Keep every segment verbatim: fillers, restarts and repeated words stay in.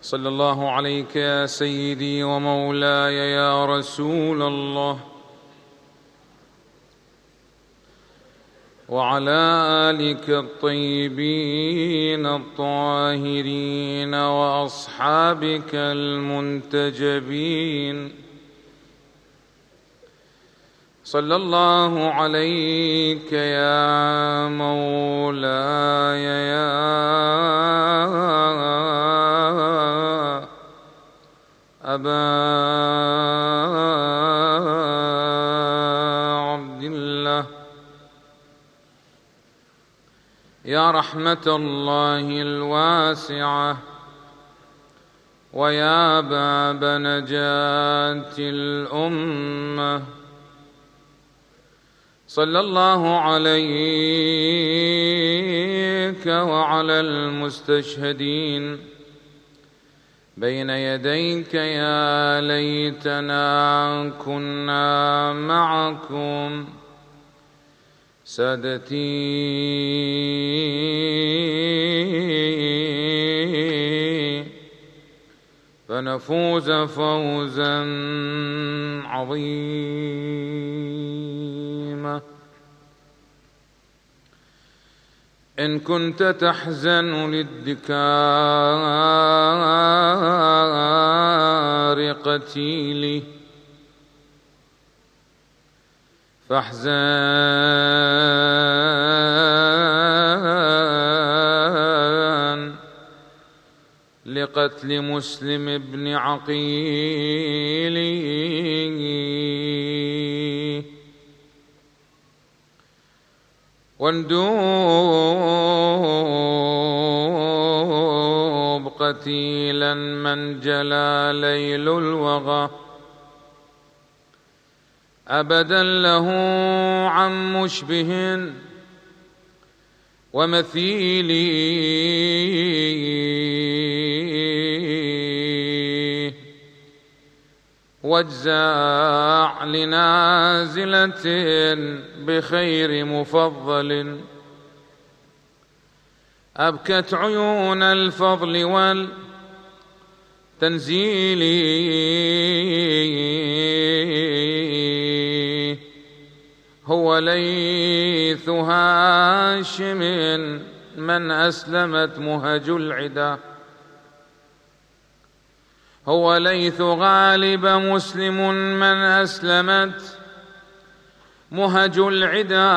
صلى الله عليك يا سيدي ومولاي يا رسول الله، وعلى آلك الطيبين الطاهرين وأصحابك المنتجبين. صلى الله عليك يا مولاي يا أبا عبد الله، يا رحمة الله الواسعة، ويا باب نجاة الأمة. صلى الله عليك وعلى المستشهدين بين يديك، يا ليتنا كنا معكم سادتي، فنفوز فوزا عظيما. إن كنت تحزن لادكار قتيلي فاحزن لقتل مسلم بن عقيل، واندوب قتيلا من جلى ليل الوغى، أبدا له عن مشبه ومثيلي، واجزع لنازلة بخير مفضل، أبكت عيون الفضل والتنزيل، هو ليث هاشم من أسلمت مهج العدا، هو ليث غالب مسلم من أسلمت مهج العدا،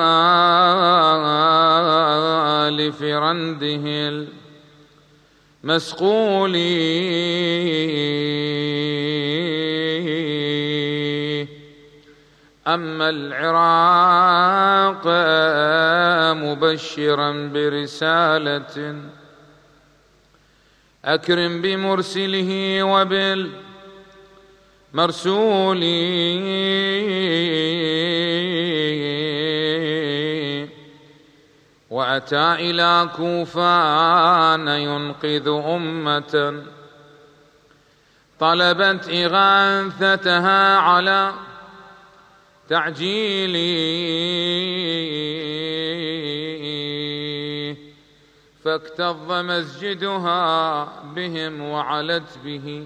لفرنده المسقول، أما العراق مبشرا برسالة، أكرم بمرسله وبالمرسول، وأتى إلى كوفان ينقذ أمة طلبت إغاثتها على تعجيلي، فاكتظ مسجدها بهم وعلت به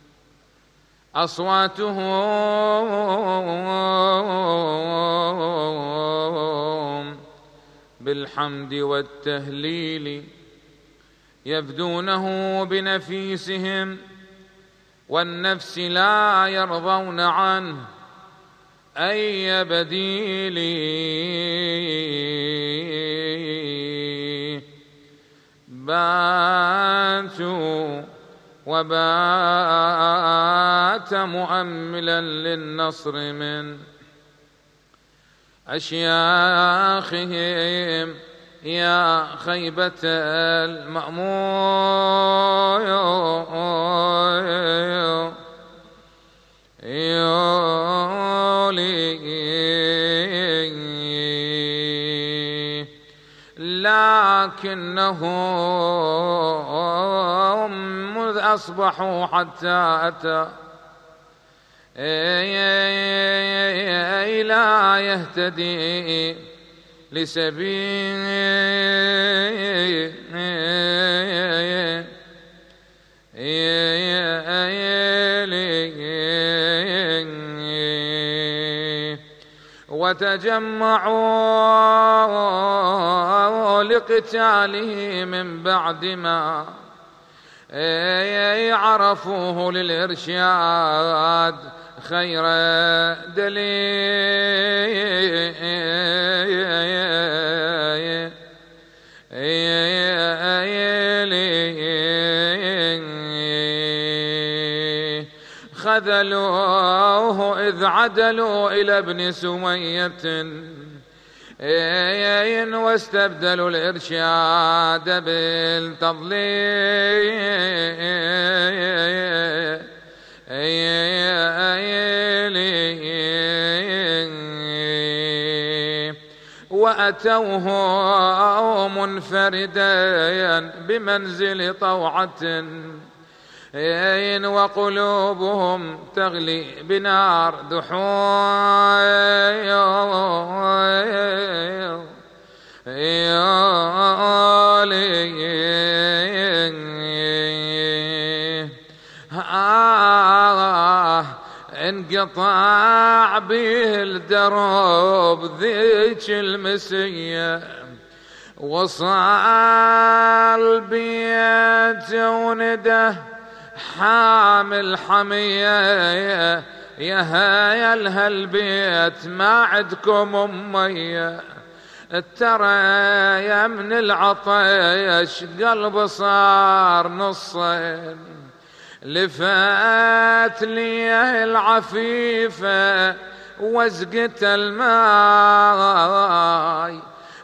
أصواتهم بالحمد والتهليل، يفدونه بنفيسهم والنفس لا يرضون عنه أي بديل، باتوا وبات مؤملا للنصر من أشياخهم، يا خيبة المأمول لكنهم مذ أصبحوا حتى أتى لا يهتدي لسبيل وتجمعوا لقتاله من بعد ما عرفوه للإرشاد خير دليل. خذلوه إذ عدلوا إلى ابن سمية واستبدلوا الإرشاد بالتضليل. وأتوه منفردا بمنزل طوعة وقلوبهم تغلي بنار دحول. آه انقطع به الدرب ذيك المسية وصال بيت ونده حامل حمية يا هيا الهالبيت ما عندكم أمية ترى يا من العطيش قلب صار نصين لفات لي العفيفة وزقت الماي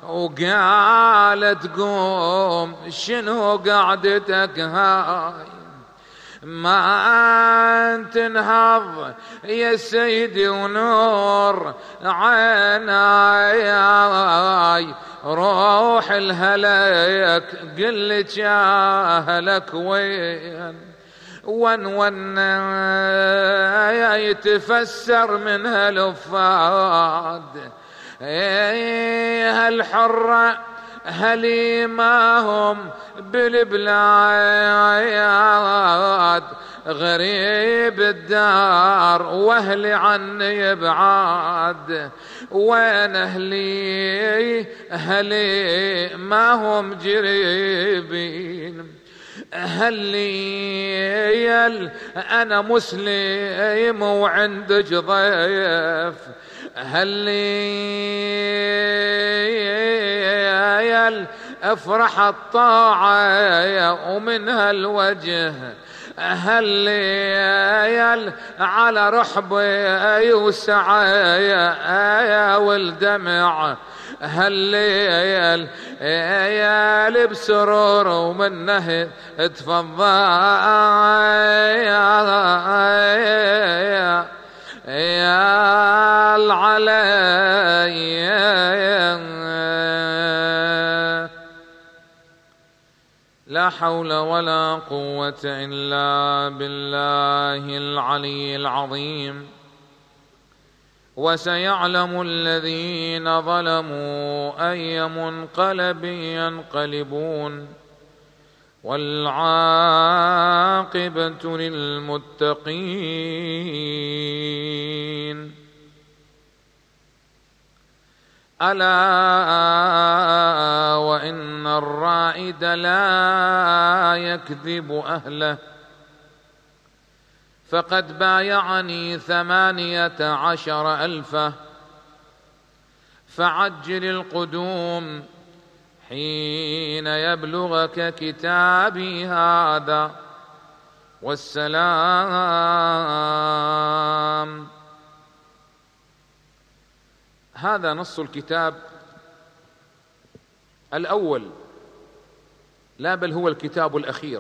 وقالت قوم شنو قعدتك هاي ما تنهض يا سيدي ونور عيناي روح الهلك قلت يا هلك وين ون ون يتفسر من هالفاد هالحرة هلي ما هم بالبلاد غريب الدار واهلي عني بعاد وين اهلي اهلي ما هم جريبين هالليل أنا مسلم وعندك ضيف هالليل افرح الطاعة ومن هالوجه هالليل على رحبي وسعايا والدمع هالليل يا بسرور ومنه تفضى يا العلي لا حول ولا قوة إلا بالله العلي العظيم. وسيعلم الذين ظلموا أي منقلب ينقلبون والعاقبة للمتقين. ألا وإن الرائد لا يكذب أهله فقد بايعني ثمانية عشر ألفا فعجل القدوم حين يبلغك كتابي هذا والسلام. هذا نص الكتاب الأول، لا بل هو الكتاب الأخير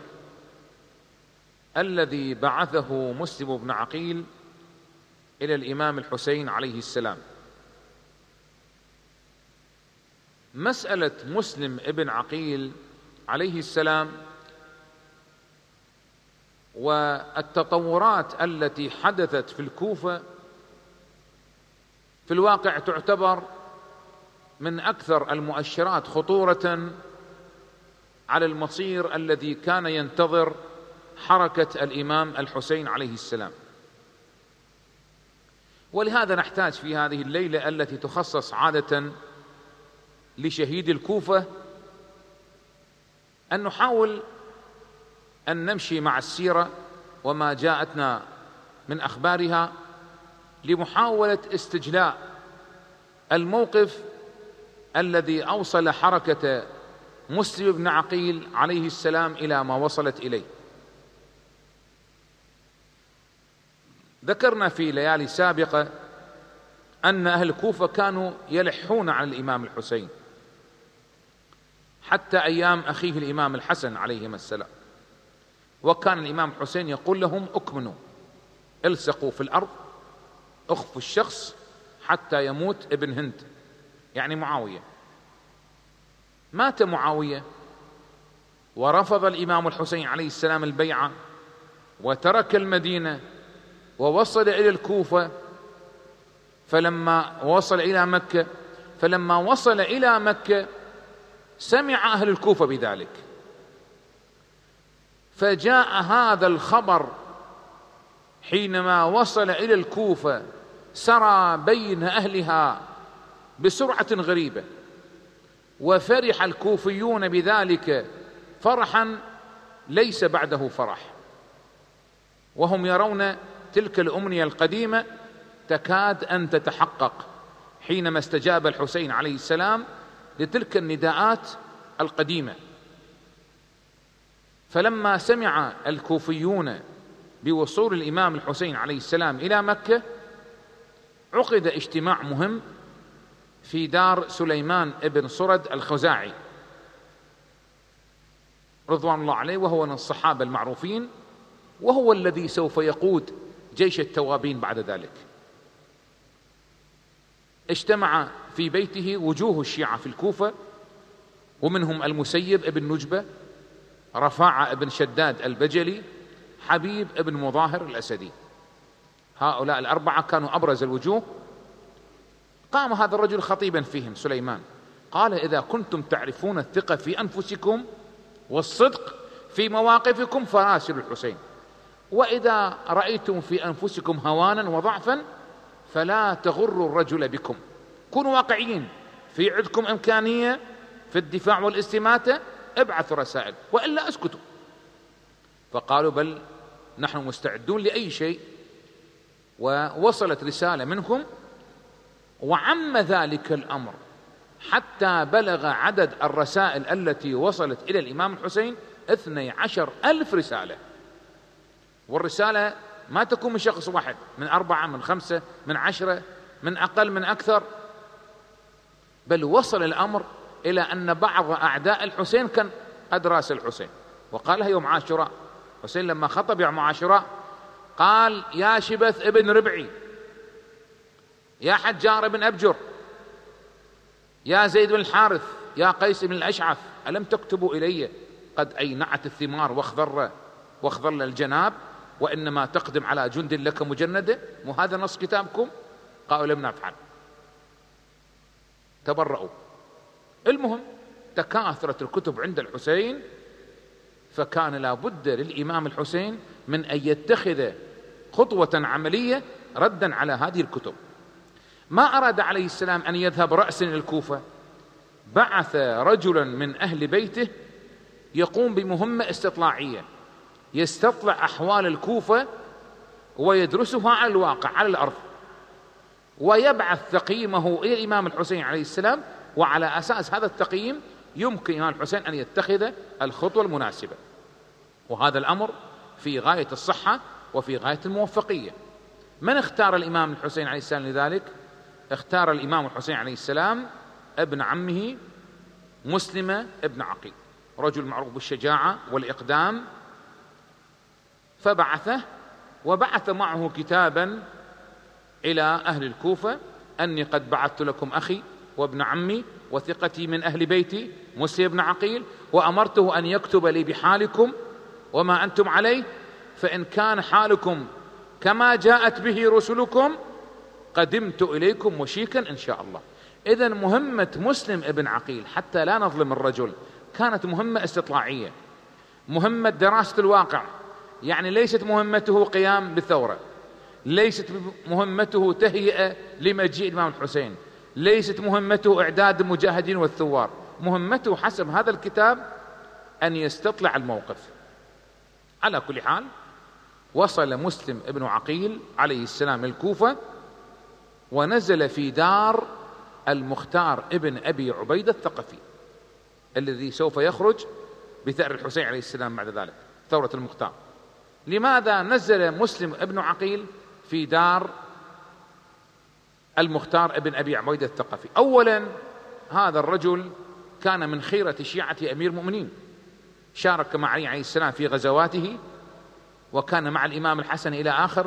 الذي بعثه مسلم بن عقيل إلى الإمام الحسين عليه السلام. مسألة مسلم ابن عقيل عليه السلام والتطورات التي حدثت في الكوفة في الواقع تعتبر من أكثر المؤشرات خطورة على المصير الذي كان ينتظر حركة الإمام الحسين عليه السلام. ولهذا نحتاج في هذه الليلة التي تخصص عادة لشهيد الكوفة أن نحاول أن نمشي مع السيرة وما جاءتنا من أخبارها لمحاولة استجلاء الموقف الذي أوصل حركة مسلم بن عقيل عليه السلام إلى ما وصلت إليه. ذكرنا في ليالي سابقة أن أهل الكوفة كانوا يلحون على الإمام الحسين حتى أيام أخيه الإمام الحسن عليهما السلام، وكان الإمام الحسين يقول لهم: اكمنوا، الصقوا في الأرض، اخفوا الشخص حتى يموت ابن هند، يعني معاوية. مات معاوية ورفض الإمام الحسين عليه السلام البيعة وترك المدينة ووصل إلى الكوفة، فلما وصل إلى مكة فلما وصل إلى مكة سمع أهل الكوفة بذلك، فجاء هذا الخبر حينما وصل إلى الكوفة سرى بين أهلها بسرعة غريبة، وفرح الكوفيون بذلك فرحا ليس بعده فرح، وهم يرون تلك الأمنية القديمة تكاد أن تتحقق حينما استجاب الحسين عليه السلام لتلك النداءات القديمة. فلما سمع الكوفيون بوصول الإمام الحسين عليه السلام إلى مكة عقد اجتماع مهم في دار سليمان ابن صرد الخزاعي رضوان الله عليه، وهو من الصحابة المعروفين، وهو الذي سوف يقود جيش التوابين بعد ذلك. اجتمع في بيته وجوه الشيعة في الكوفة، ومنهم المسيب ابن نجبة، رفاعة ابن شداد البجلي، حبيب ابن مظاهر الأسدي. هؤلاء الأربعة كانوا أبرز الوجوه. قام هذا الرجل خطيبا فيهم سليمان، قال: إذا كنتم تعرفون الثقة في أنفسكم والصدق في مواقفكم فراسلوا الحسين، وإذا رأيتم في أنفسكم هوانا وضعفا فلا تغروا الرجل بكم، كونوا واقعيين، في عندكم إمكانية في الدفاع والاستماتة ابعثوا رسائل، وإلا اسكتوا. فقالوا: بل نحن مستعدون لأي شيء. ووصلت رسالة منهم، وعم ذلك الأمر حتى بلغ عدد الرسائل التي وصلت إلى الإمام الحسين اثني عشر ألف رسالة. والرسالة ما تكون من شخص واحد، من أربعة، من خمسة، من عشرة، من أقل، من أكثر، بل وصل الأمر إلى أن بعض أعداء الحسين كان قد راسل الحسين وقالها يوم عاشوراء. حسين لما خطب يوم عاشوراء قال: يا شبث ابن ربعي، يا حجار بن أبجر، يا زيد بن الحارث، يا قيس بن الأشعث، ألم تكتبوا إلي قد أينعت الثمار واخضر واخضر الجناب، وإنما تقدم على جند لك مجندة؟ مو هذا نص كتابكم؟ قالوا: لم نفعل. تبرؤوا. المهم تكاثرت الكتب عند الحسين، فكان لا بد للإمام الحسين من أن يتخذ خطوة عملية ردا على هذه الكتب. ما أراد عليه السلام أن يذهب رأسا إلى الكوفة، بعث رجلا من أهل بيته يقوم بمهمة استطلاعية، يستطلع أحوال الكوفة ويدرسها على الواقع على الأرض، ويبعث تقييمه إلى الإمام الحسين عليه السلام، وعلى أساس هذا التقييم يمكن الإمام الحسين أن يتخذ الخطوة المناسبة. وهذا الأمر في غاية الصحة وفي غاية الموفقية. من اختار الإمام الحسين عليه السلام لذلك؟ اختار الإمام الحسين عليه السلام ابن عمه مسلم ابن عقيل، رجل معروف بالشجاعة والإقدام، فبعثه، وبعث معه كتابا إلى أهل الكوفة: أني قد بعثت لكم أخي وابن عمي وثقتي من أهل بيتي مسلم بن عقيل، وأمرته أن يكتب لي بحالكم وما أنتم عليه، فإن كان حالكم كما جاءت به رسلكم قدمت إليكم وشيكا إن شاء الله. إذن مهمة مسلم ابن عقيل، حتى لا نظلم الرجل، كانت مهمة استطلاعية، مهمة دراسة الواقع، يعني ليست مهمته قيام بالثورة، ليست مهمته تهيئة لمجيء الإمام الحسين، ليست مهمته إعداد المجاهدين والثوار، مهمته حسب هذا الكتاب أن يستطلع الموقف. على كل حال وصل مسلم ابن عقيل عليه السلام الكوفة، ونزل في دار المختار ابن أبي عبيدة الثقفي الذي سوف يخرج بثأر الحسين عليه السلام بعد ذلك، ثورة المختار. لماذا نزل مسلم ابن عقيل في دار المختار ابن أبي عبيدة الثقفي؟ أولا هذا الرجل كان من خيرة شيعة أمير المؤمنين، شارك مع علي عليه السلام في غزواته، وكان مع الإمام الحسن إلى آخر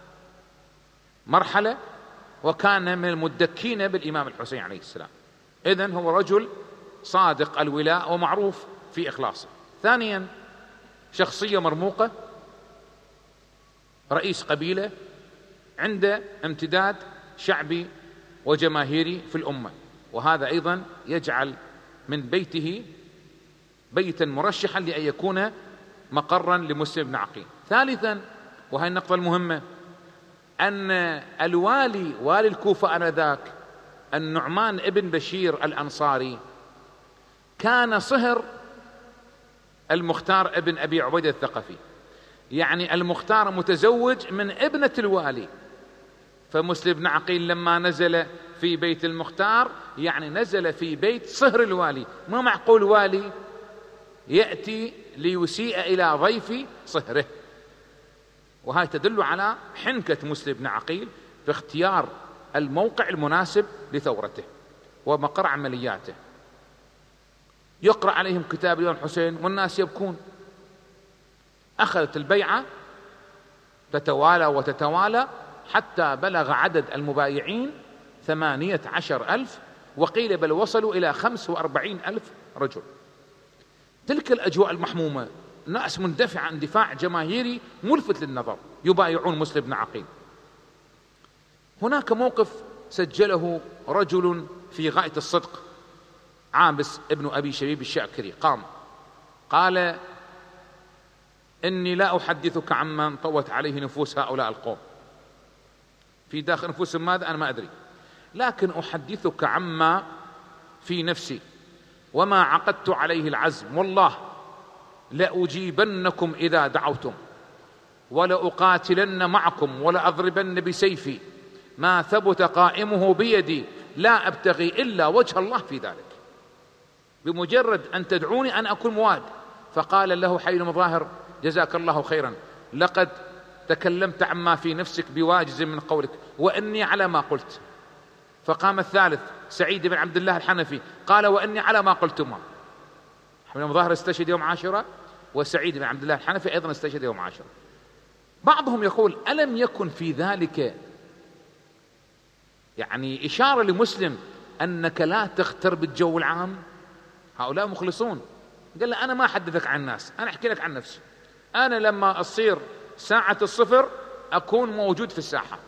مرحلة، وكان من المدكين بالإمام الحسين عليه السلام. إذن هو رجل صادق الولاء ومعروف في إخلاصه. ثانيا شخصية مرموقة، رئيس قبيلة، عنده امتداد شعبي وجماهيري في الأمة، وهذا أيضا يجعل من بيته بيتا مرشحا لأن يكون مقرا لمسلم بن عقيل. ثالثا وهي النقطة المهمة، أن الوالي والي الكوفة آنذاك النعمان ابن بشير الأنصاري كان صهر المختار ابن أبي عبيدة الثقفي، يعني المختار متزوج من ابنة الوالي. فمسلم بن عقيل لما نزل في بيت المختار يعني نزل في بيت صهر الوالي، ما معقول والي يأتي ليسيء إلى ضيف صهره. وهذا تدل على حنكة مسلم بن عقيل في اختيار الموقع المناسب لثورته ومقر عملياته. يقرأ عليهم كتاب الإمام الحسين والناس يبكون. أخذت البيعة تتوالى وتتوالى حتى بلغ عدد المبايعين ثمانية عشر ألف، وقيل بل وصلوا إلى خمس وأربعين ألف رجل. تلك الأجواء المحمومة، ناس مندفعة اندفاع جماهيري ملفت للنظر يبايعون مسلم بن عقيل. هناك موقف سجله رجل في غاية الصدق، عابس ابن أبي شبيب الشاكري، قام قال: إني لا أحدثك عمن طوت عليه نفوس هؤلاء القوم، في داخل نفوسهم ماذا أنا ما أدري، لكن أحدثك عما في نفسي وما عقدت عليه العزم، والله لأجيبنكم إذا دعوتم، ولأقاتلن معكم، ولأضربن بسيفي، ما ثبت قائمه بيدي، لا أبتغي إلا وجه الله في ذلك، بمجرد أن تدعوني أن أكون مواد. فقال له حي المظاهر: جزاك الله خيرا، لقد تكلمت عما في نفسك بواجز من قولك، وإني على ما قلت. فقام الثالث سعيد بن عبد الله الحنفي قال: وإني على ما قلتما. حي المظاهر استشهد يوم عاشوراء، وسعيد بن عبد الله الحنفي أيضا استشهد يوم عاشوراء. بعضهم يقول: ألم يكن في ذلك يعني إشارة لمسلم أنك لا تغتر بالجو العام؟ هؤلاء مخلصون. قال له: أنا ما أحدثك عن الناس، أنا أحكي لك عن نفسي. أنا لما أصير ساعة الصفر أكون موجود في الساحة.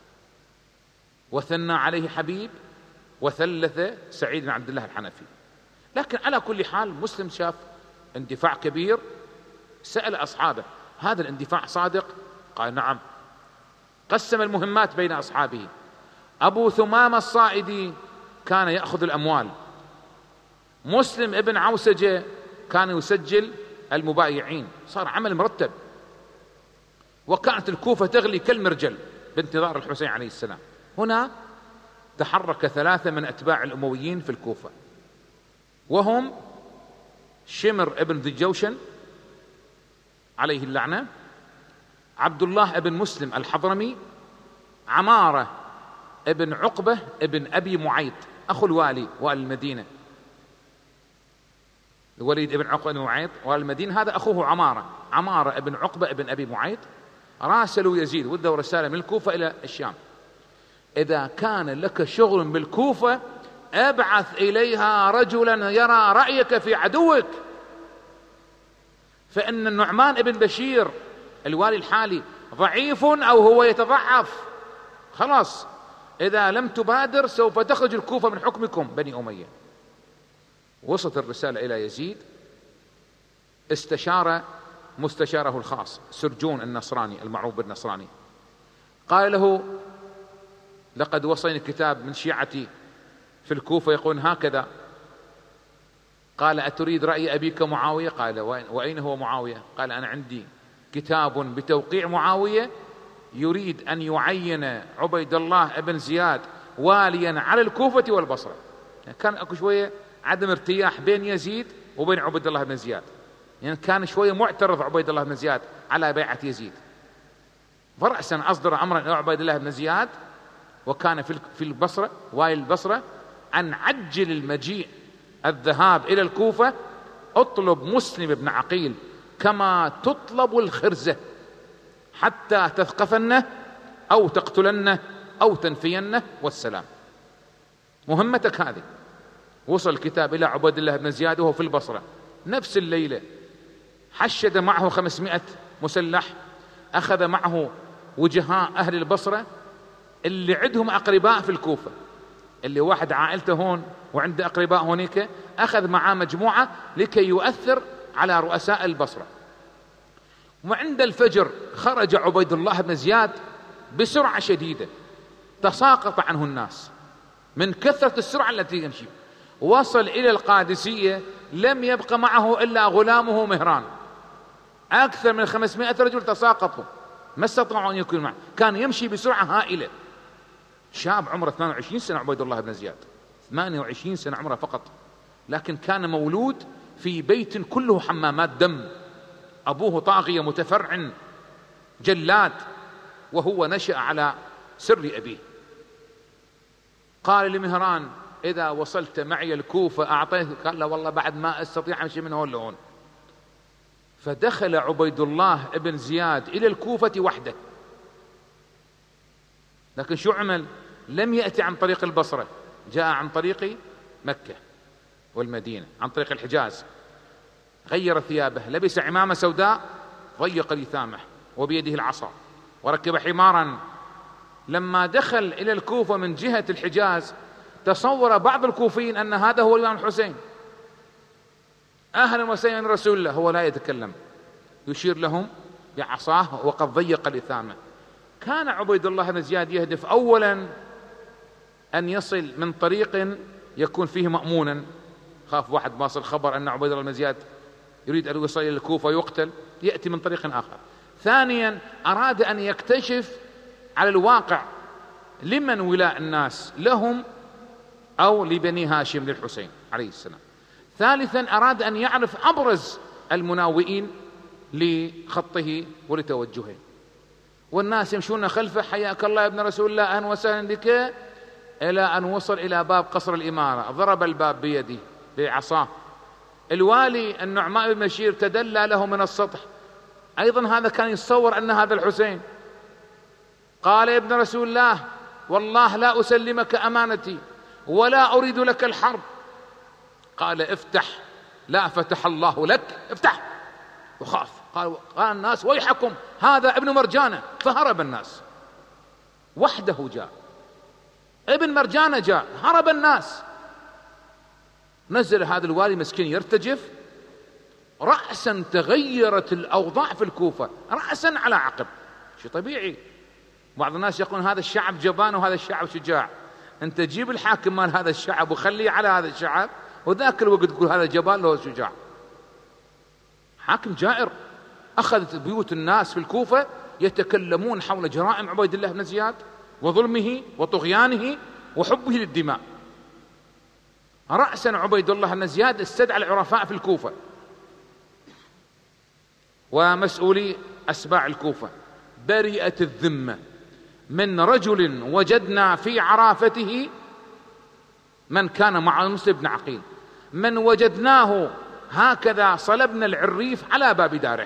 وثنى عليه حبيب وثلث سعيد بن عبد الله الحنفي. لكن على كل حال مسلم شاف اندفاع كبير، سأل أصحابه: هذا الاندفاع صادق؟ قال: نعم. قسم المهمات بين أصحابه. أبو ثمامة الصائدي كان يأخذ الأموال، مسلم ابن عوسجة كان يسجل المبايعين، صار عمل مرتب. وكانت الكوفة تغلي كالمرجل بانتظار الحسين عليه السلام. هنا تحرك ثلاثة من أتباع الأمويين في الكوفة، وهم شمر ابن ذي الجوشن عليه اللعنة، عبد الله ابن مسلم الحضرمي، عمارة ابن عقبة ابن أبي معيط أخو الوالي والي المدينة، الوليد ابن عقبة ابن معيط والي المدينة، هذا أخوه عمارة، عمارة ابن عقبة ابن أبي معيط. راسلوا يزيد وده رسالة من الكوفة إلى الشام: إذا كان لك شغل بالكوفة ابعث إليها رجلا يرى رأيك في عدوك، فإن النعمان ابن بشير الوالي الحالي ضعيف أو هو يتضعف، خلاص إذا لم تبادر سوف تخرج الكوفة من حكمكم بني أمية. وصلت الرسالة إلى يزيد، استشار مستشاره الخاص سرجون النصراني المعروف بالنصراني، قال له: لقد وصلني كتاب من شيعتي في الكوفة يقول هكذا. قال: أتريد رأي أبيك معاوية؟ قال: وأين هو معاوية؟ قال: أنا عندي كتاب بتوقيع معاوية يريد أن يعين عبيد الله بن زياد واليا على الكوفة والبصرة. يعني كان أكو شوية عدم ارتياح بين يزيد وبين عبيد الله بن زياد، يعني كان شوية معترض عبيد الله بن زياد على بيعة يزيد، فرأسا أصدر أمرا إلى عبيد الله بن زياد وكان في البصرة والي البصرة أن عجل المجيء الذهاب إلى الكوفة، اطلب مسلم بن عقيل كما تطلب الخرزة حتى تثقفنه أو تقتلنه أو تنفينه والسلام. مهمتك هذه. وصل الكتاب إلى عبيد الله بن زياد وهو في البصرة نفس الليلة، حشد معه خمسمائة مسلح، أخذ معه وجهاء أهل البصرة اللي عندهم أقرباء في الكوفة، اللي واحد عائلته هون وعنده أقرباء هونيك، أخذ معاه مجموعة لكي يؤثر على رؤساء البصرة. وعند الفجر خرج عبيد الله بن زياد بسرعة شديدة، تساقط عنه الناس من كثرة السرعة التي يمشي. وصل إلى القادسية لم يبق معه إلا غلامه مهران، أكثر من خمسمائة رجل تساقطوا ما استطاعوا أن يكونوا معه، كان يمشي بسرعة هائلة. شاب عمره ثمانية وعشرين سنة عبيد الله بن زياد، ثمانية وعشرين سنة عمره فقط، لكن كان مولود في بيت كله حمامات دم، أبوه طاغية متفرع جلاد، وهو نشأ على سر أبيه. قال لمهران: إذا وصلت معي الكوفة أعطيك. قال له: والله بعد ما أستطيع أمشي من هون لهون. فدخل عبيد الله بن زياد إلى الكوفة وحده، لكن شو عمل؟ لم يأتي عن طريق البصرة، جاء عن طريق مكة والمدينة، عن طريق الحجاز. غير ثيابه، لبس عمامة سوداء، ضيق لثامه وبيده العصا، وركب حمارا. لما دخل إلى الكوفة من جهة الحجاز تصور بعض الكوفيين أن هذا هو الإمام الحسين، أهلا وسهلا رسول الله، هو لا يتكلم، يشير لهم بعصاه وقد ضيق لثامه. كان عبيد الله بن زياد يهدف أولا أن يصل من طريق يكون فيه مأمونا، خاف واحد باصل خبر أن عبيد الله بن زياد يريد أن يصل إلى الكوفة يقتل، يأتي من طريق آخر. ثانيا أراد أن يكتشف على الواقع لمن ولاء الناس، لهم أو لبني هاشم للحسين عليه السلام. ثالثا أراد أن يعرف أبرز المناوئين لخطه ولتوجهه. والناس يمشون خلفه: حياك الله يا ابن رسول الله، أهلا وسهلا بك، إلى أن وصل إلى باب قصر الإمارة، ضرب الباب بيده بعصاه. الوالي النعمان بن بشير تدلى له من السطح، أيضا هذا كان يتصور أن هذا الحسين. قال: يا ابن رسول الله، والله لا أسلمك أمانتي ولا أريد لك الحرب. قال: افتح. لا فتح الله لك، افتح. وخاف. قال, قال الناس: ويحكم، هذا ابن مرجانة. فهرب الناس، وحده جاء، ابن مرجانة جاء، هرب الناس. نزل هذا الوالي مسكين يرتجف، رأسا تغيرت الأوضاع في الكوفة، رأسا على عقب. شيء طبيعي. بعض الناس يقولون هذا الشعب جبان وهذا الشعب شجاع. انت جيب الحاكم مال هذا الشعب وخليه على هذا الشعب، وذاك الوقت تقول هذا جبان له شجاع. حاكم جائر. أخذت بيوت الناس في الكوفة يتكلمون حول جرائم عبيد الله بن زياد وظلمه وطغيانه وحبه للدماء. رأسا عبيد الله بن زياد استدعى العرفاء في الكوفة ومسؤولي أسباع الكوفة: بريئة الذمة من رجل وجدنا في عرافته من كان مع مسلم بن عقيل، من وجدناه هكذا صلبنا العريف على باب داره.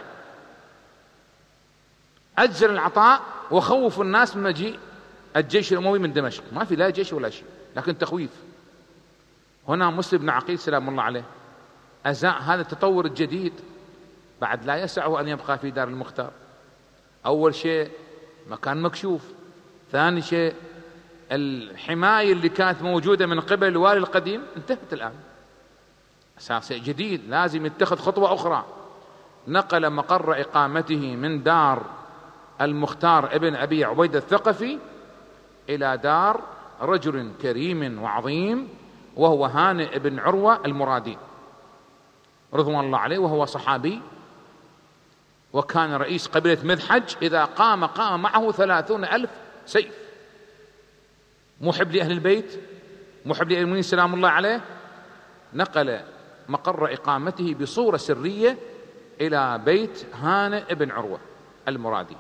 أجل العطاء وخوف الناس من مجيء الجيش الأموي من دمشق. ما في لا جيش ولا شيء، لكن تخويف. هنا مسلم بن عقيل سلام الله عليه أزاء هذا التطور الجديد، بعد لا يسعه أن يبقى في دار المختار. أول شيء مكان مكشوف، ثاني شيء الحماية اللي كانت موجودة من قبل الوالي القديم انتهت الآن، أساس جديد لازم يتخذ خطوة أخرى. نقل مقر إقامته من دار المختار ابن أبي عبيدة الثقفي إلى دار رجل كريم وعظيم وهو هانئ بن عروة المرادي رضوان الله عليه، وهو صحابي وكان رئيس قبيلة مذحج، إذا قام قام معه ثلاثون ألف سيف، محب لأهل البيت، محب للمؤمنين سلام الله عليه. نقل مقر إقامته بصورة سرية إلى بيت هانئ بن عروة المرادي.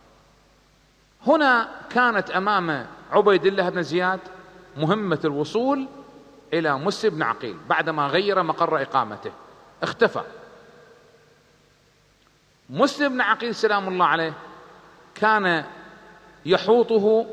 هنا كانت أمام عبيد الله بن زياد مهمة الوصول إلى مسلم بن عقيل بعدما غير مقر إقامته، اختفى. مسلم بن عقيل سلام الله عليه كان يحوطه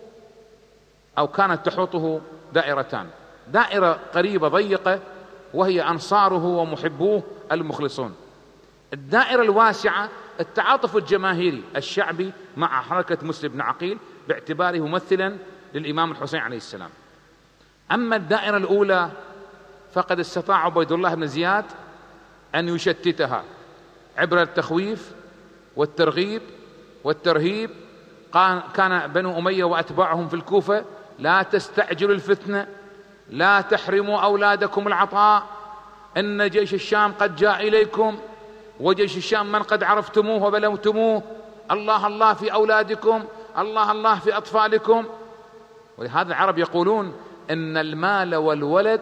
أو كانت تحوطه دائرتان، دائرة قريبة ضيقة وهي أنصاره ومحبوه المخلصون، الدائرة الواسعة التعاطف الجماهيري الشعبي مع حركة مسلم بن عقيل باعتباره ممثلا للإمام الحسين عليه السلام. أما الدائرة الأولى فقد استطاع عبيد الله بن زياد أن يشتتها عبر التخويف والترغيب والترهيب. كان بنو أمية وأتباعهم في الكوفة: لا تستعجلوا الفتنة، لا تحرموا أولادكم العطاء، إن جيش الشام قد جاء إليكم، وجيش الشام من قد عرفتموه وبلوتموه، الله الله في أولادكم، الله الله في أطفالكم. ولهذا العرب يقولون إن المال والولد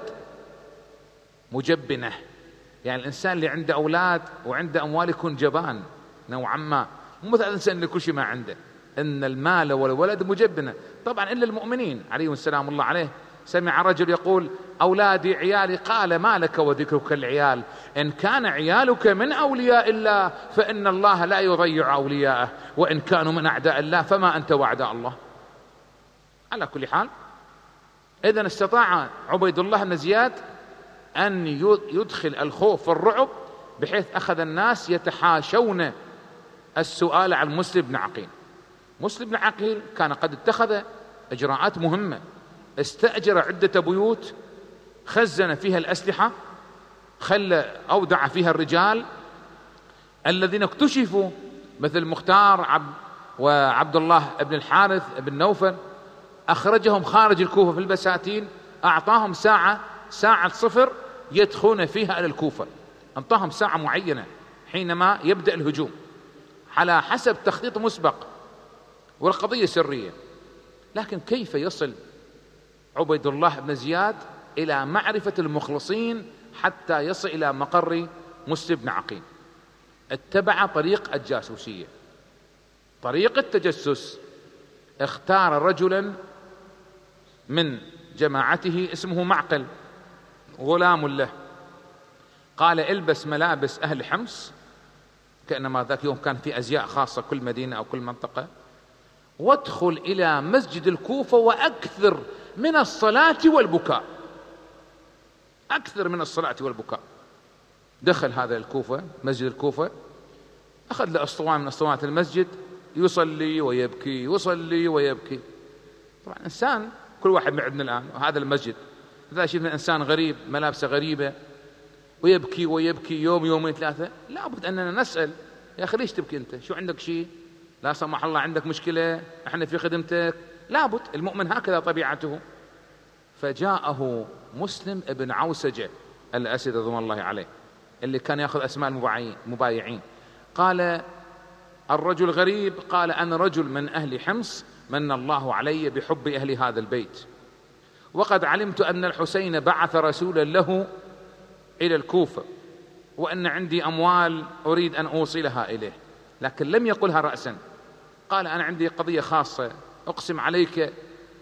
مجبنة، يعني الإنسان اللي عنده أولاد وعنده أموال يكون جبان نوعا ما، مو مثل الإنسان اللي كل شيء ما عنده. إن المال والولد مجبنة، طبعا إلا المؤمنين عليهم السلام الله عليه. سمع رجل يقول: أولادي عيالي، قال: ما لك وذكرك العيال؟ إن كان عيالك من أولياء الله فإن الله لا يضيع أولياءه، وإن كانوا من أعداء الله فما أنت وأعداء الله. على كل حال، إذن استطاع عبيد الله بن زياد أن يدخل الخوف والرعب، بحيث أخذ الناس يتحاشون السؤال عن مسلم بن عقيل. مسلم بن عقيل كان قد اتخذ إجراءات مهمة، استأجر عدة بيوت خزن فيها الأسلحة، خلى أودع فيها الرجال الذين اكتشفوا، مثل مختار عبد وعبد الله بن الحارث بن نوفل، أخرجهم خارج الكوفة في البساتين، أعطاهم ساعة ساعة صفر يدخلون فيها إلى الكوفة، أعطاهم ساعة معينة حينما يبدأ الهجوم على حسب تخطيط مسبق، والقضية سرية. لكن كيف يصل عبيد الله بن زياد إلى معرفة المخلصين حتى يصل إلى مقر مسلم بن عقيل؟ اتبع طريق الجاسوسية، طريق التجسس. اختار رجلا من جماعته اسمه معقل، غلام له، قال: البس ملابس أهل حمص، كأنما ذاك يوم كان في أزياء خاصة كل مدينة أو كل منطقة، وادخل إلى مسجد الكوفة وأكثر من الصلاة والبكاء، أكثر من الصلاة والبكاء. دخل هذا الكوفة، مسجد الكوفة، أخذ له أسطوانة من أسطوانات المسجد، يصلي ويبكي، يصلي ويبكي. طبعا إنسان، كل واحد معدنا الآن هذا المسجد، إذا شفنا إنسان غريب ملابسه غريبة ويبكي ويبكي يوم يومين ثلاثة، لابد أننا نسأل: يا أخي ليش تبكي أنت؟ شو عندك شيء؟ لا سمح الله عندك مشكلة؟ احنا في خدمتك. لابد، المؤمن هكذا طبيعته. فجاءه مسلم ابن عوسجة الأسد رضوان الله عليه، اللي كان يأخذ أسماء المبايعين. قال: الرجل غريب، قال: أنا رجل من أهل حمص، من الله علي بحب أهل هذا البيت، وقد علمت أن الحسين بعث رسولا له إلى الكوفة، وأن عندي أموال أريد أن أوصلها إليه، لكن لم يقلها رأسا. قال: أنا عندي قضية خاصة، أقسم عليك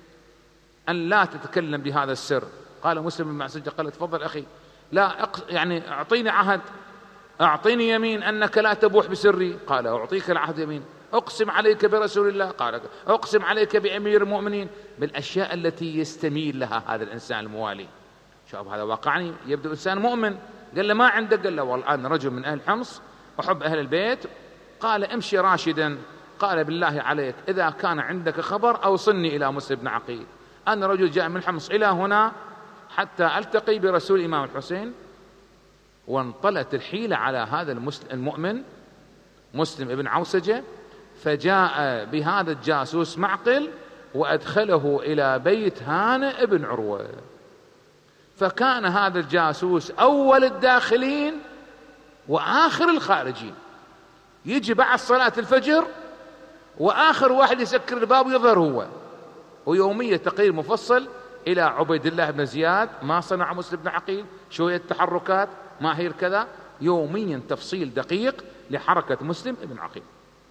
أن لا تتكلم بهذا السر. قال مسلم بن عسجة: قال: تفضل أخي، لا أق... يعني أعطيني عهد، أعطيني يمين أنك لا تبوح بسري. قال: أعطيك العهد يمين. أقسم عليك برسول الله. قال: أقسم عليك بأمير المؤمنين. بالأشياء التي يستميل لها هذا الإنسان الموالي. شوف هذا واقعني، يبدو إنسان مؤمن. قال له: ما عندك؟ قال له: والله أنا رجل من أهل حمص، أحب أهل البيت. قال: امشي راشدا. قال: بالله عليك إذا كان عندك خبر أوصلني إلى مسلم بن عقيل، أنا رجل جاء من حمص إلى هنا حتى ألتقي برسول الإمام الحسين، وانطلت الحيلة على هذا المؤمن مسلم ابن عوسجة، فجاء بهذا الجاسوس معقل وأدخله إلى بيت هانئ ابن عروة. فكان هذا الجاسوس أول الداخلين وآخر الخارجين، يجي بعد صلاة الفجر وآخر واحد يسكر الباب يظهر هو. ويوميا تقرير مفصل إلى عبيد الله بن زياد ما صنع مسلم بن عقيل، شوية تحركات ما هي كذا، يوميا تفصيل دقيق لحركة مسلم بن عقيل.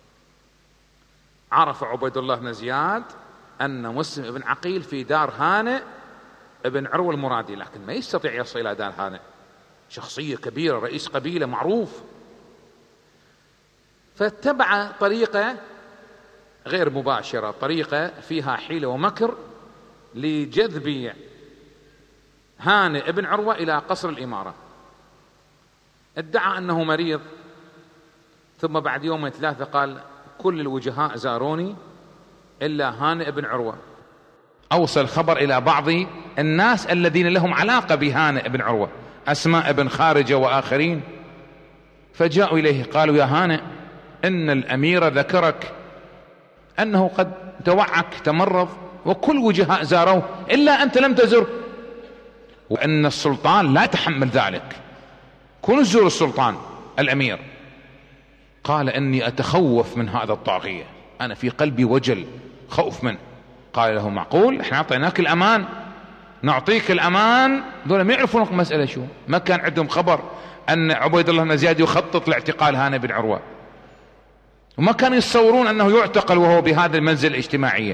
عرف عبيد الله بن زياد أن مسلم بن عقيل في دار هانئ ابن عروة المرادي، لكن ما يستطيع يصل إلى دار هانئ، شخصية كبيرة، رئيس قبيلة معروف. فاتبع طريقة غير مباشرة، طريقة فيها حيلة ومكر لجذب هانئ ابن عروة إلى قصر الإمارة. ادعى أنه مريض، ثم بعد يومين ثلاثة قال كل الوجهاء زاروني إلا هانئ بن عروة. أوصل خبر إلى بعض الناس الذين لهم علاقة بهانئ بن عروة، أسماء بن خارجة وآخرين، فجاءوا إليه قالوا يا هانئ إن الأمير ذكرك أنه قد توعك تمرض وكل وجهاء زاروه إلا أنت لم تزر، وأن السلطان لا يتحمل ذلك، كن زور السلطان الأمير. قال إني أتخوف من هذا الطاغية، أنا في قلبي وجل خوف منه. قال له معقول؟ احنا أعطيناك الأمان، نعطيك الأمان. دول ما يعرفون المسألة شو، ما كان عندهم خبر أن عبيد الله بن زياد يخطط لاعتقال هانئ بن عروة، وما كانوا يتصورون أنه يعتقل وهو بهذا المنزل الاجتماعية.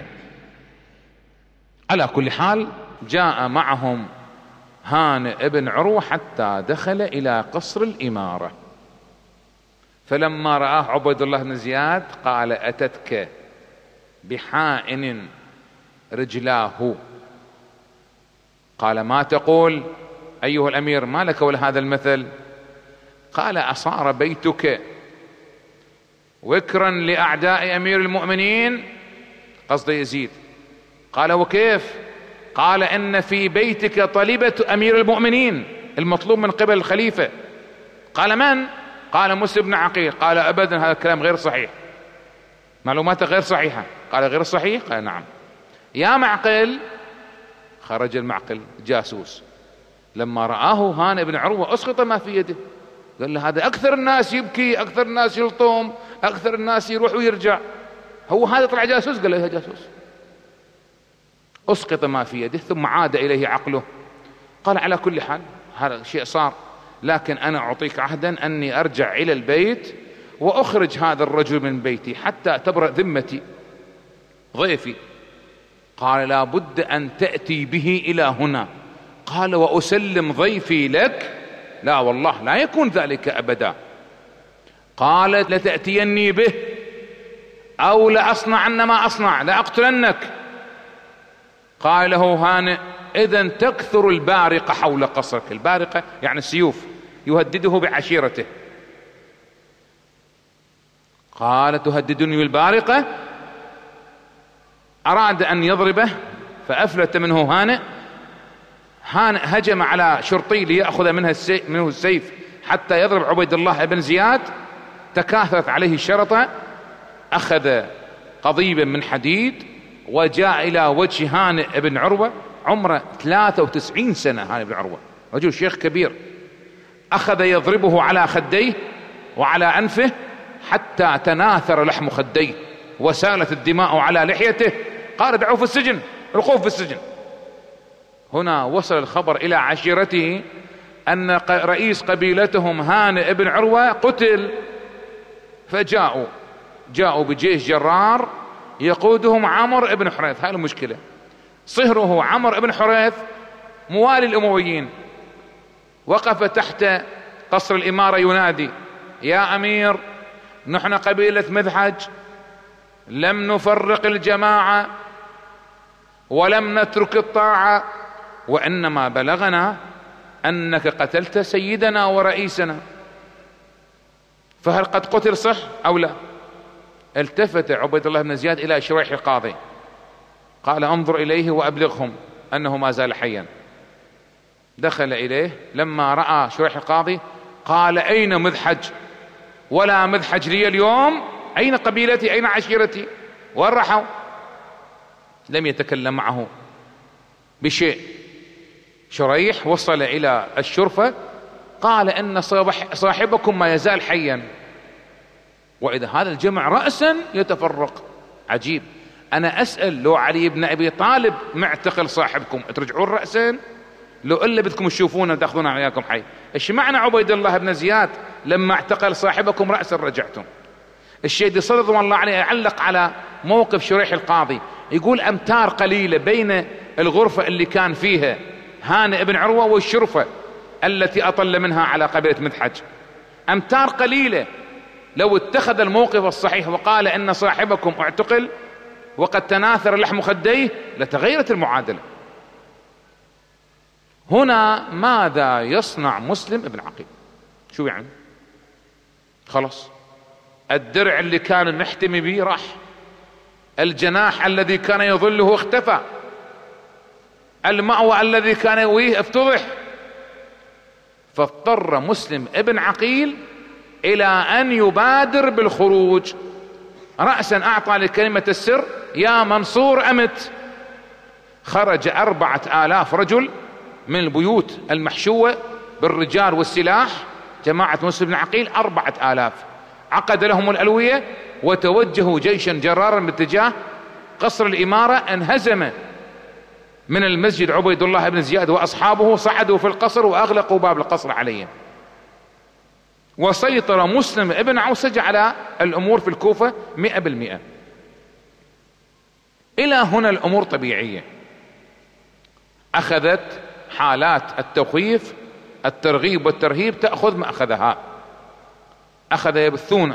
على كل حال جاء معهم هانئ بن عروة حتى دخل إلى قصر الإمارة. فلما رآه عبيد الله بن زياد قال أتتك بحائن رجلاه. قال ما تقول أيها الأمير، ما لك ولهذا المثل؟ قال أصار بيتك وكرا لأعداء أمير المؤمنين، قصد يزيد. قال وكيف؟ قال إن في بيتك طلبة أمير المؤمنين المطلوب من قبل الخليفة. قال من؟ قال مسلم بن عقيل. قال أبدا، هذا الكلام غير صحيح، معلوماته غير صحيحة. قال غير صحيح؟ قال نعم. يا معقل. خرج المعقل جاسوس، لما رآه هانئ بن عروة أسقط ما في يده، قال له هذا أكثر الناس يبكي، أكثر الناس يلطم، أكثر الناس يروح ويرجع، هو هذا طلع جاسوس؟ قال له يا جاسوس. أسقط ما في يده، ثم عاد إليه عقله. قال على كل حال هذا شيء صار، لكن أنا أعطيك عهدا أني أرجع إلى البيت وأخرج هذا الرجل من بيتي حتى تبرأ ذمتي ضيفي. قال لا بد أن تأتي به إلى هنا. قال وأسلم ضيفي لك؟ لا والله لا يكون ذلك أبدا. قال لتأتيني به أو لأصنعن ما أصنع، لأقتلنك. قال له هانئ إذن تكثر البارقة حول قصرك. البارقة يعني السيوف، يهدده بعشيرته. قال تهددني بالبارقة؟ أراد أن يضربه فأفلت منه هانئ. هانئ هجم على شرطي ليأخذ منه السيف, منه السيف حتى يضرب عبيد الله بن زياد. تكاثرت عليه الشرطة، أخذ قضيبا من حديد وجاء إلى وجه هانئ بن عروة، عمره ثلاثة وتسعين سنة. هانئ بن عروة رجل شيخ كبير، أخذ يضربه على خديه وعلى أنفه حتى تناثر لحم خديه وسالت الدماء على لحيته. قال دعوه في السجن، القوه في السجن. هنا وصل الخبر إلى عشيرته أن رئيس قبيلتهم هانئ بن عروة قتل. فجاءوا جاءوا بجيش جرار يقودهم عمرو بن حريث. هاي المشكلة، صهره عمرو بن حريث موالي الأمويين، وقف تحت قصر الإمارة ينادي يا أمير، نحن قبيلة مذحج لم نفرق الجماعة ولم نترك الطاعة، وإنما بلغنا أنك قتلت سيدنا ورئيسنا، فهل قد قتل صح أو لا؟ التفت عبيد الله بن زياد إلى شريح القاضي قال انظر إليه وأبلغهم أنه ما زال حيا. دخل إليه، لما رأى شريح القاضي قال أين مذحج؟ ولا مذحج لي اليوم، أين قبيلتي؟ أين عشيرتي؟ وين راحوا؟ لم يتكلم معه بشيء. شريح وصل إلى الشرفة قال إن صاحبكم ما يزال حيا، وإذا هذا الجمع رأسا يتفرق. عجيب. أنا أسأل، لو علي بن أبي طالب معتقل صاحبكم ترجعون رأسا؟ لو إلا بدكم تشوفونه تأخذون عليكم حي. إيش معنى عبيد الله بن زياد لما اعتقل صاحبكم رأسا رجعتم؟ الشيخ صدر رضوان الله عليه يعلق على موقف شريح القاضي، يقول أمتار قليلة بين الغرفة اللي كان فيها هانئ بن عروة والشرفة التي أطل منها على قبيلة مذحج، أمتار قليلة. لو اتخذ الموقف الصحيح وقال إن صاحبكم اعتقل وقد تناثر لحم خديه لتغيرت المعادلة. هنا ماذا يصنع مسلم ابن عقيل؟ شو يعني؟ خلاص، الدرع اللي كان محتمي به راح، الجناح الذي كان يظله اختفى، المأوى الذي كان يويه افتضح. فاضطر مسلم ابن عقيل إلى أن يبادر بالخروج. رأسا أعطى لكلمة السر يا منصور أمت. خرج أربعة آلاف رجل من البيوت المحشوة بالرجال والسلاح، جماعة مسلم بن عقيل أربعة آلاف، عقد لهم الألوية وتوجهوا جيشا جرارا باتجاه قصر الإمارة. انهزم من المسجد عبيد الله بن زياد وأصحابه، صعدوا في القصر وأغلقوا باب القصر عليهم، وسيطر مسلم ابن عوسج على الأمور في الكوفة مئة بالمئة. إلى هنا الأمور طبيعية. أخذت حالات التخويف الترغيب والترهيب تأخذ ما أخذها. أخذ يبثون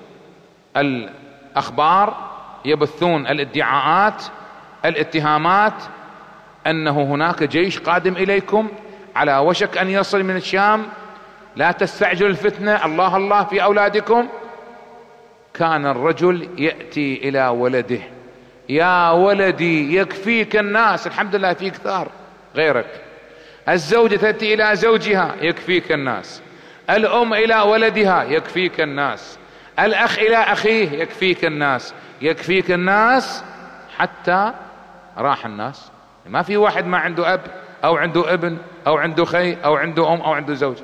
الأخبار، يبثون الادعاءات، الاتهامات أنه هناك جيش قادم إليكم على وشك أن يصل من الشام، لا تستعجل الفتنة، الله الله في أولادكم. كان الرجل يأتي إلى ولده، يا ولدي يكفيك الناس، الحمد لله في كثار غيرك. الزوجة تأتي إلى زوجها يكفيك الناس، الأم إلى ولدها يكفيك الناس، الأخ إلى أخيه يكفيك الناس، يكفيك الناس حتى راح الناس. ما في واحد ما عنده أب أو عنده ابن أو عنده خي أو عنده أم أو عنده زوجة.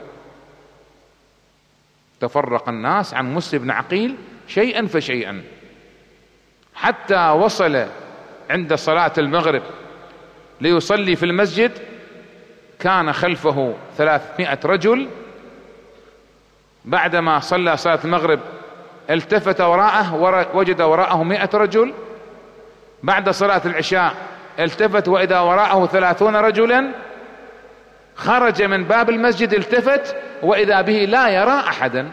تفرق الناس عن مسلم بن عقيل شيئا فشيئا، حتى وصل عند صلاة المغرب ليصلي في المسجد، كان خلفه ثلاثمائة رجل. بعدما صلى صلاة المغرب التفت وراءه وجد وراءه مئة رجل. بعد صلاة العشاء التفت وإذا وراءه ثلاثون رجلا. خرج من باب المسجد التفت وإذا به لا يرى أحدا.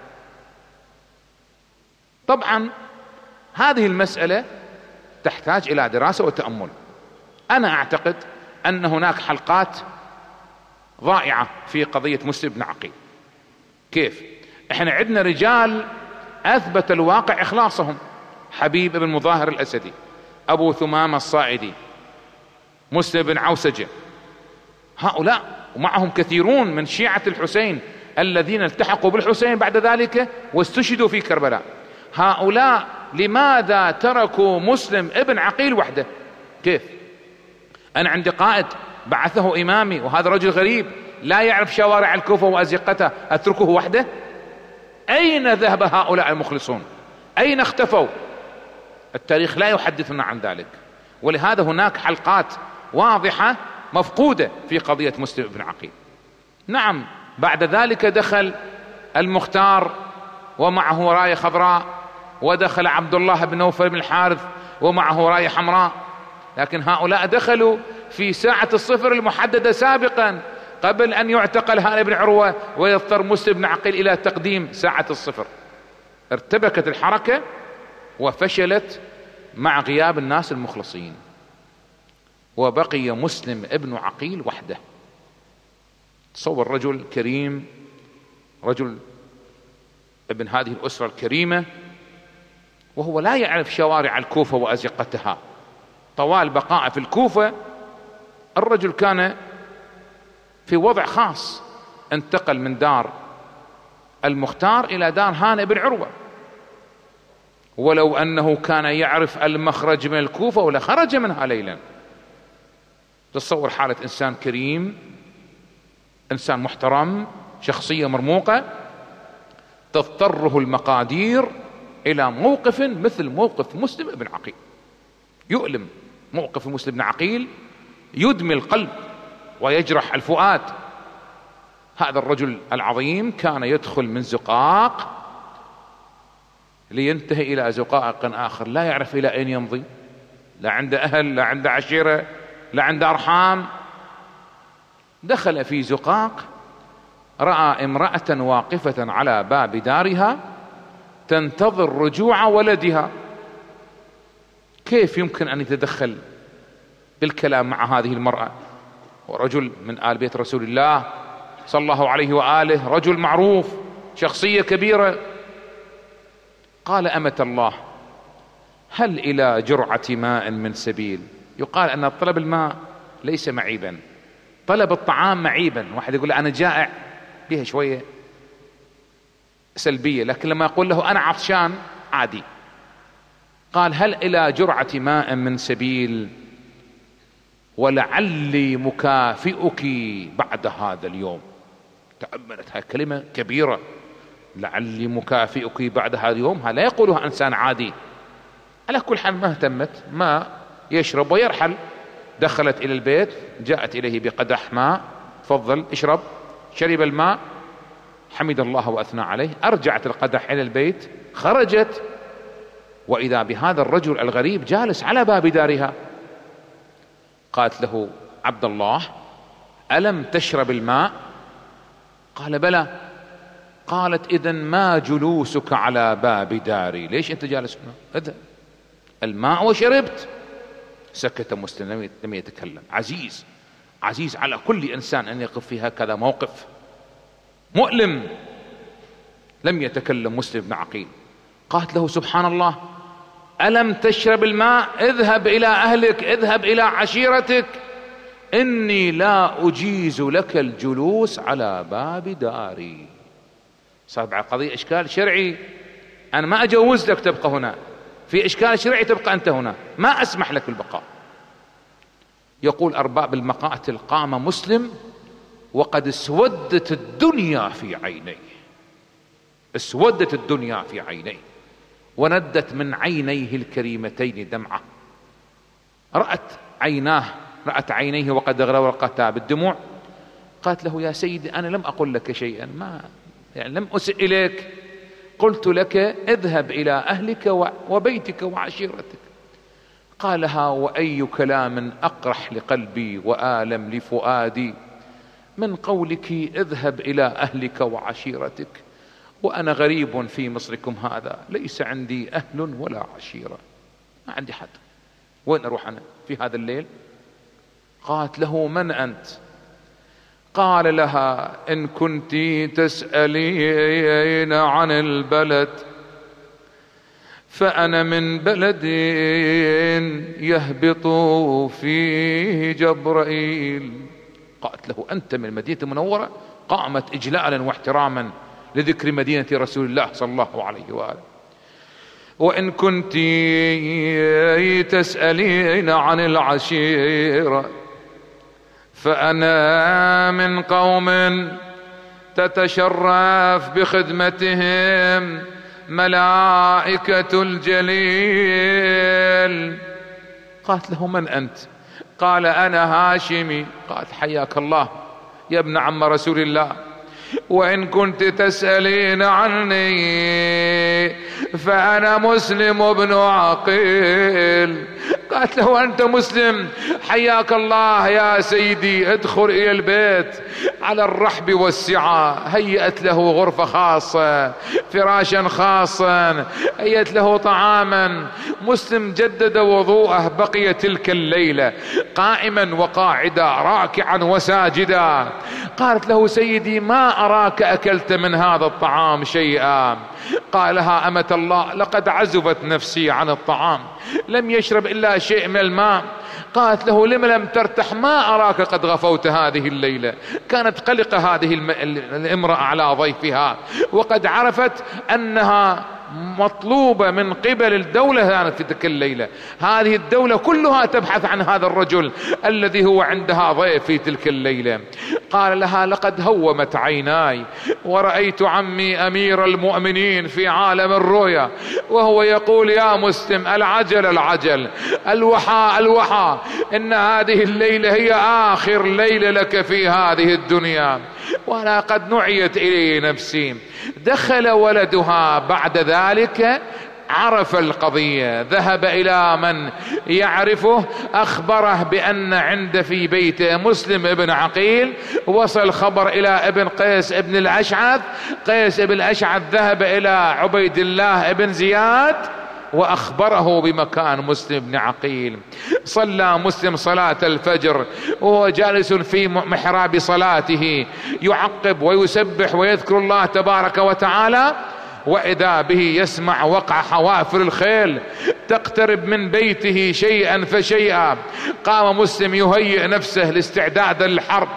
طبعا هذه المسألة تحتاج إلى دراسة وتأمل. أنا أعتقد أن هناك حلقات ضائعة في قضية مسلم بن عقيل. كيف؟ احنا عندنا رجال أثبت الواقع إخلاصهم، حبيب بن مظاهر الأسدي، أبو ثمامة الصائدي، مسلم بن عوسجة، هؤلاء ومعهم كثيرون من شيعة الحسين الذين التحقوا بالحسين بعد ذلك واستشهدوا في كربلاء. هؤلاء لماذا تركوا مسلم ابن عقيل وحده؟ كيف؟ أنا عندي قائد بعثه إمامي وهذا رجل غريب لا يعرف شوارع الكوفة وأزقتها، أتركه وحده؟ أين ذهب هؤلاء المخلصون؟ أين اختفوا؟ التاريخ لا يحدثنا عن ذلك. ولهذا هناك حلقات واضحة مفقودة في قضية مسلم بن عقيل. نعم، بعد ذلك دخل المختار ومعه راية خضراء، ودخل عبد الله بن نوفل بن الحارث ومعه راية حمراء، لكن هؤلاء دخلوا في ساعة الصفر المحددة سابقا قبل أن يعتقل هانئ بن عروة ويضطر مسلم بن عقيل إلى تقديم ساعة الصفر. ارتبكت الحركة وفشلت مع غياب الناس المخلصين، وبقي مسلم ابن عقيل وحده. تصور رجل كريم، رجل ابن هذه الأسرة الكريمة، وهو لا يعرف شوارع الكوفة وأزقتها. طوال بقاء في الكوفة الرجل كان في وضع خاص، انتقل من دار المختار إلى دار هانئ بن عروة، ولو أنه كان يعرف المخرج من الكوفة ولخرج منها ليلا. تصور حالة إنسان كريم، إنسان محترم، شخصية مرموقة، تضطره المقادير إلى موقف مثل موقف مسلم بن عقيل. يؤلم موقف مسلم بن عقيل، يدمي القلب ويجرح الفؤاد. هذا الرجل العظيم كان يدخل من زقاق لينتهي إلى زقاق آخر، لا يعرف إلى أين يمضي، لا عنده أهل، لا عنده عشيرة، لا عنده أرحام. دخل في زقاق، رأى امرأة واقفة على باب دارها تنتظر رجوع ولدها. كيف يمكن أن يتدخل بالكلام مع هذه المرأة؟ ورجل من آل بيت رسول الله صلى الله عليه وآله، رجل معروف، شخصية كبيرة. قال: أمة الله، هل إلى جرعة ماء من سبيل؟ يقال أن طلب الماء ليس معيبا، طلب الطعام معيبا. واحد يقول أنا جائع بها شوية سلبية، لكن لما يقول له أنا عطشان عادي. قال: هل إلى جرعة ماء من سبيل ولعلي مكافئك بعد هذا اليوم. تأملت هذه كلمة كبيرة، لعلي مكافئك بعد هذا اليوم. هذا لا يقولها إنسان عادي. على كل حال ما اهتمت، ما يشرب ويرحل. دخلت إلى البيت، جاءت إليه بقدح ماء، تفضل اشرب. شرب الماء، حمد الله وأثنى عليه، أرجعت القدح إلى البيت، خرجت وإذا بهذا الرجل الغريب جالس على باب دارها. قالت له: عبد الله، ألم تشرب الماء؟ قال: بلى. قالت: إذن ما جلوسك على باب داري؟ ليش أنت جالس هنا؟ اذهب الماء وشربت. سكت مسلم، لم يتكلم. عزيز عزيز على كل إنسان أن يقف في هكذا موقف مؤلم. لم يتكلم مسلم بن عقيل. قالت له: سبحان الله، ألم تشرب الماء؟ اذهب إلى أهلك، اذهب إلى عشيرتك، إني لا أجيز لك الجلوس على باب داري. صار بعد قضية إشكال شرعي، أنا ما أجوز لك تبقى هنا، في إشكال شرعي تبقى أنت هنا، ما أسمح لك بالبقاء. يقول أرباب المقاتل: قام مسلم وقد اسودت الدنيا في عينيه، اسودت الدنيا في عينيه، وندت من عينيه الكريمتين دمعة. رأت عيناه، رأت عينيه وقد غرقتا بالدموع. قالت له: يا سيدي، أنا لم أقل لك شيئا، ما يعني لم أسئ إليك، قلت لك اذهب إلى أهلك وبيتك وعشيرتك. قالها: وأي كلام أقرح لقلبي وآلم لفؤادي من قولك اذهب إلى أهلك وعشيرتك، وأنا غريب في مصركم هذا، ليس عندي أهل ولا عشيرة، ما عندي حد، وين أروح أنا في هذا الليل؟ قالت له: من أنت؟ قال لها: إن كنت تسألين عن البلد فأنا من بلد يهبط فيه جبرائيل. قالت له: أنت من المدينة المنورة؟ قامت إجلالا واحتراما لذكر مدينة رسول الله صلى الله عليه وآله. وإن كنت تسألين عن العشيرة فأنا من قوم تتشرف بخدمتهم ملائكة الجليل. قالت له: من أنت؟ قال: أنا هاشمي. قالت: حياك الله يا ابن عم رسول الله. وإن كنت تسألين عني فأنا مسلم بن عقيل. قالت له: أنت مسلم؟ حياك الله يا سيدي، ادخل إلى البيت على الرحب والسعة. هيأت له غرفة خاصة، فراشا خاصا، هيأت له طعاما. مسلم جدد وضوءه، بقي تلك الليلة قائما وقاعدا، راكعا وساجدا. قالت له: سيدي، ما أراك أكلت من هذا الطعام شيئا. قالها: أمة الله، لقد عزفت نفسي عن الطعام، لم يشرب إلا شيء من الماء. قالت له لم لم ترتح؟ ما أراك قد غفوت هذه الليلة. كانت قلقة هذه الامرأة على ضيفها، وقد عرفت أنها مطلوبة من قبل الدولة في تلك الليلة. هذه الدولة كلها تبحث عن هذا الرجل الذي هو عندها ضيف في تلك الليلة. قال لها لقد هومت عيناي ورأيت عمي أمير المؤمنين في عالم الرؤيا وهو يقول يا مسلم العجل العجل، الوحى الوحى، إن هذه الليلة هي آخر ليلة لك في هذه الدنيا، وأنا قد نعيت إلي نفسي. دخل ولدها بعد ذلك، عرف القضية، ذهب إلى من يعرفه، أخبره بأن عند في بيته مسلم ابن عقيل. وصل خبر إلى ابن قيس ابن الأشعث. قيس ابن الأشعث ذهب إلى عبيد الله ابن زياد وأخبره بمكان مسلم بن عقيل. صلى مسلم صلاة الفجر وهو جالس في محراب صلاته يعقب ويسبح ويذكر الله تبارك وتعالى، وإذا به يسمع وقع حوافر الخيل تقترب من بيته شيئا فشيئا. قام مسلم يهيئ نفسه لاستعداد للحرب.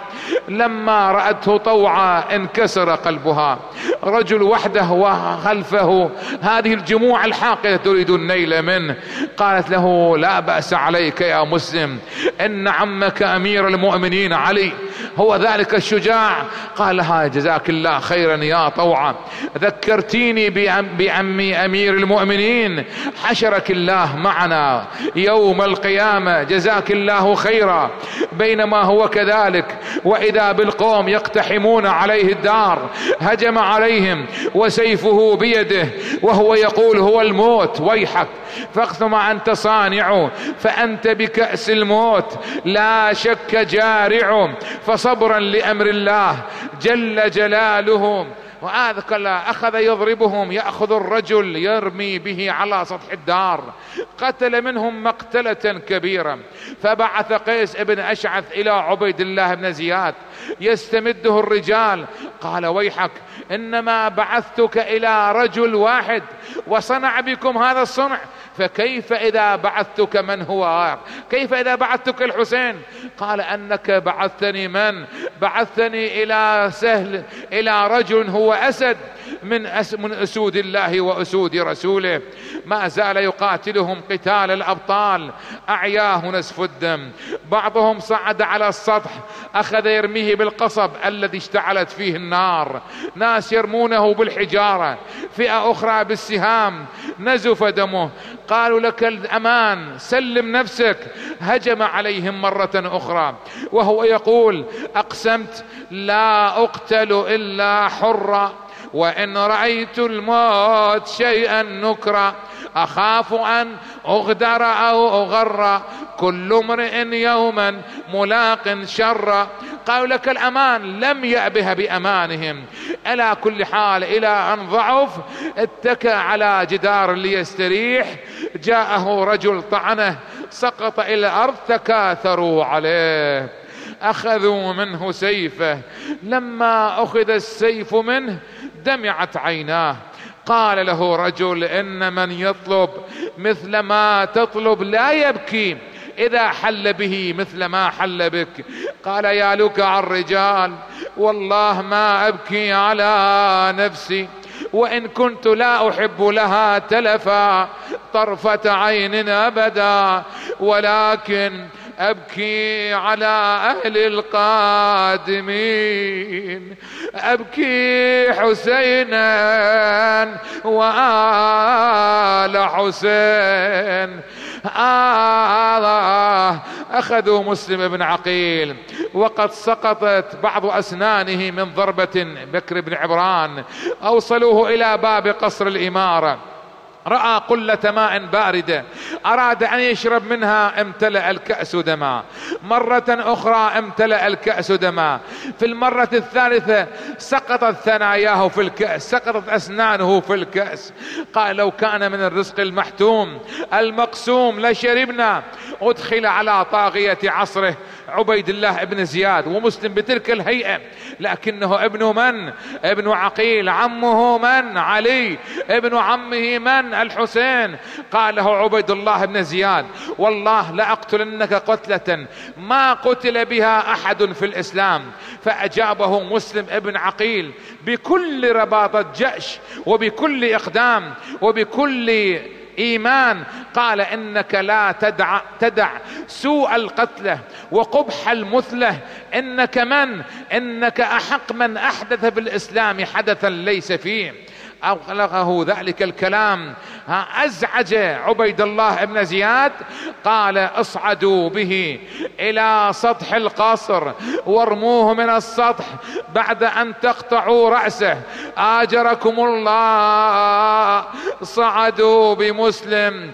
لما رأته طوعا انكسر قلبها. رجل وحده وخلفه هذه الجموع الحاقدة تريد النيل منه. قالت له لا بأس عليك يا مسلم، إن عمك أمير المؤمنين علي هو ذلك الشجاع. قال لها جزاك الله خيرا يا طوعا، ذكرتيني بعمي أمير المؤمنين، حشرك الله معنا يوم القيامة، جزاك الله خيرا. بينما هو كذلك وإذا بالقوم يقتحمون عليه الدار، هجم عليهم وسيفه بيده وهو يقول هو الموت، ويحك فاقسم أنت صانع فأنت بكأس الموت لا شك جارع، فصبرا لأمر الله جل جلاله. وهذا أخذ يضربهم، يأخذ الرجل يرمي به على سطح الدار، قتل منهم مقتلة كبيرة. فبعث قيس ابن أشعث إلى عبيد الله بن زياد يستمده الرجال. قال ويحك إنما بعثتك إلى رجل واحد وصنع بكم هذا الصنع، فكيف إذا بعثتك من هو؟ كيف إذا بعثتك الحسين؟ قال أنك بعثتني من؟ بعثتني إلى سهل، إلى رجل هو أسد من, أس من أسود الله وأسود رسوله، ما زال يقاتلهم قتال الأبطال، أعياه نسف الدم. بعضهم صعد على السطح أخذ يرميه بالقصب الذي اشتعلت فيه النار، ناس يرمونه بالحجارة، فئة أخرى بالسهام، نزف دمه. قالوا لك الأمان سلم نفسك. هجم عليهم مرة أخرى وهو يقول أقسمت لا أقتل إلا حرا، وإن رأيت الموت شيئا نكرا، أخاف أن أغدر أو أغر، كل امرئ يوما ملاق شر. قالوا لك الأمان، لم يأبه بأمانهم. على كل حال إلى أن ضعف اتكى على جدار ليستريح، جاءه رجل طعنه سقط إلى الأرض، تكاثروا عليه أخذوا منه سيفه. لما أخذ السيف منه دمعت عيناه. قال له رجل إن من يطلب مثل ما تطلب لا يبكي إذا حل به مثل ما حل بك. قال يا لكع الرجال والله ما أبكي على نفسي، وإن كنت لا أحب لها تلفا طرفة عين أبدا، ولكن أبكي على أهل القادمين، أبكي حسينا وآل حسين. آه أخذوا مسلم بن عقيل وقد سقطت بعض أسنانه من ضربة بكر بن عبران، أوصلوه إلى باب قصر الإمارة. رأى قلة ماء باردة أراد أن يشرب منها، امتلأ الكأس دما. مرة أخرى امتلأ الكأس دما، في المرة الثالثة سقطت ثناياه في الكأس، سقطت أسنانه في الكأس. قال لو كان من الرزق المحتوم المقسوم لشربنا. أدخل على طاغية عصره عبيد الله ابن زياد، ومسلم بتلك الهيئة، لكنه ابن من؟ ابن عقيل، عمه من؟ علي، ابن عمه من؟ الحسين. قال له عبيد الله ابن زياد والله لأقتلنك قتلة ما قتل بها أحد في الإسلام. فأجابه مسلم ابن عقيل بكل رباطة جأش وبكل إقدام وبكل إيمان، قال إنك لا تدع, تدع سوء القتلة وقبح المثلة، إنك من؟ إنك أحق من أحدث بالإسلام حدثا ليس فيه. أغلقه ذلك الكلام، أزعج عبيد الله ابن زياد. قال اصعدوا به إلى سطح القصر وارموه من السطح بعد أن تقطعوا رأسه آجركم الله. صعدوا بمسلم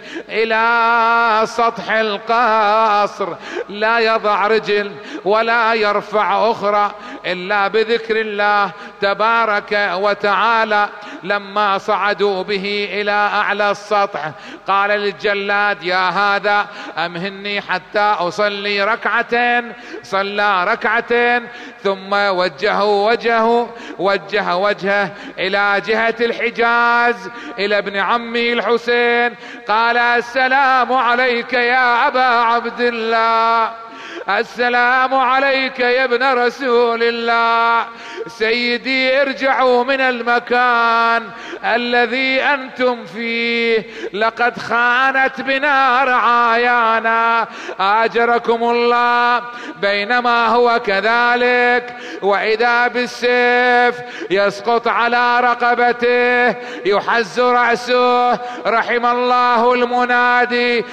إلى سطح القصر، لا يضع رجل ولا يرفع أخرى إلا بذكر الله تبارك وتعالى. لما صعدوا به إلى أعلى السطح قال للجلاد يا هذا أمهني حتى أصلي ركعتين. صلى ركعتين ثم وجه وجهه وجه وجهه إلى جهة الحجاز إلى ابن عمه الحسين. قال السلام عليك يا أبا عبد الله، السلام عليك يا ابن رسول الله. سيدي ارجعوا من المكان الذي أنتم فيه، لقد خانت بنا رعايانا آجركم الله. بينما هو كذلك وإذا بالسيف يسقط على رقبته يحز رأسه. رحم الله المنادي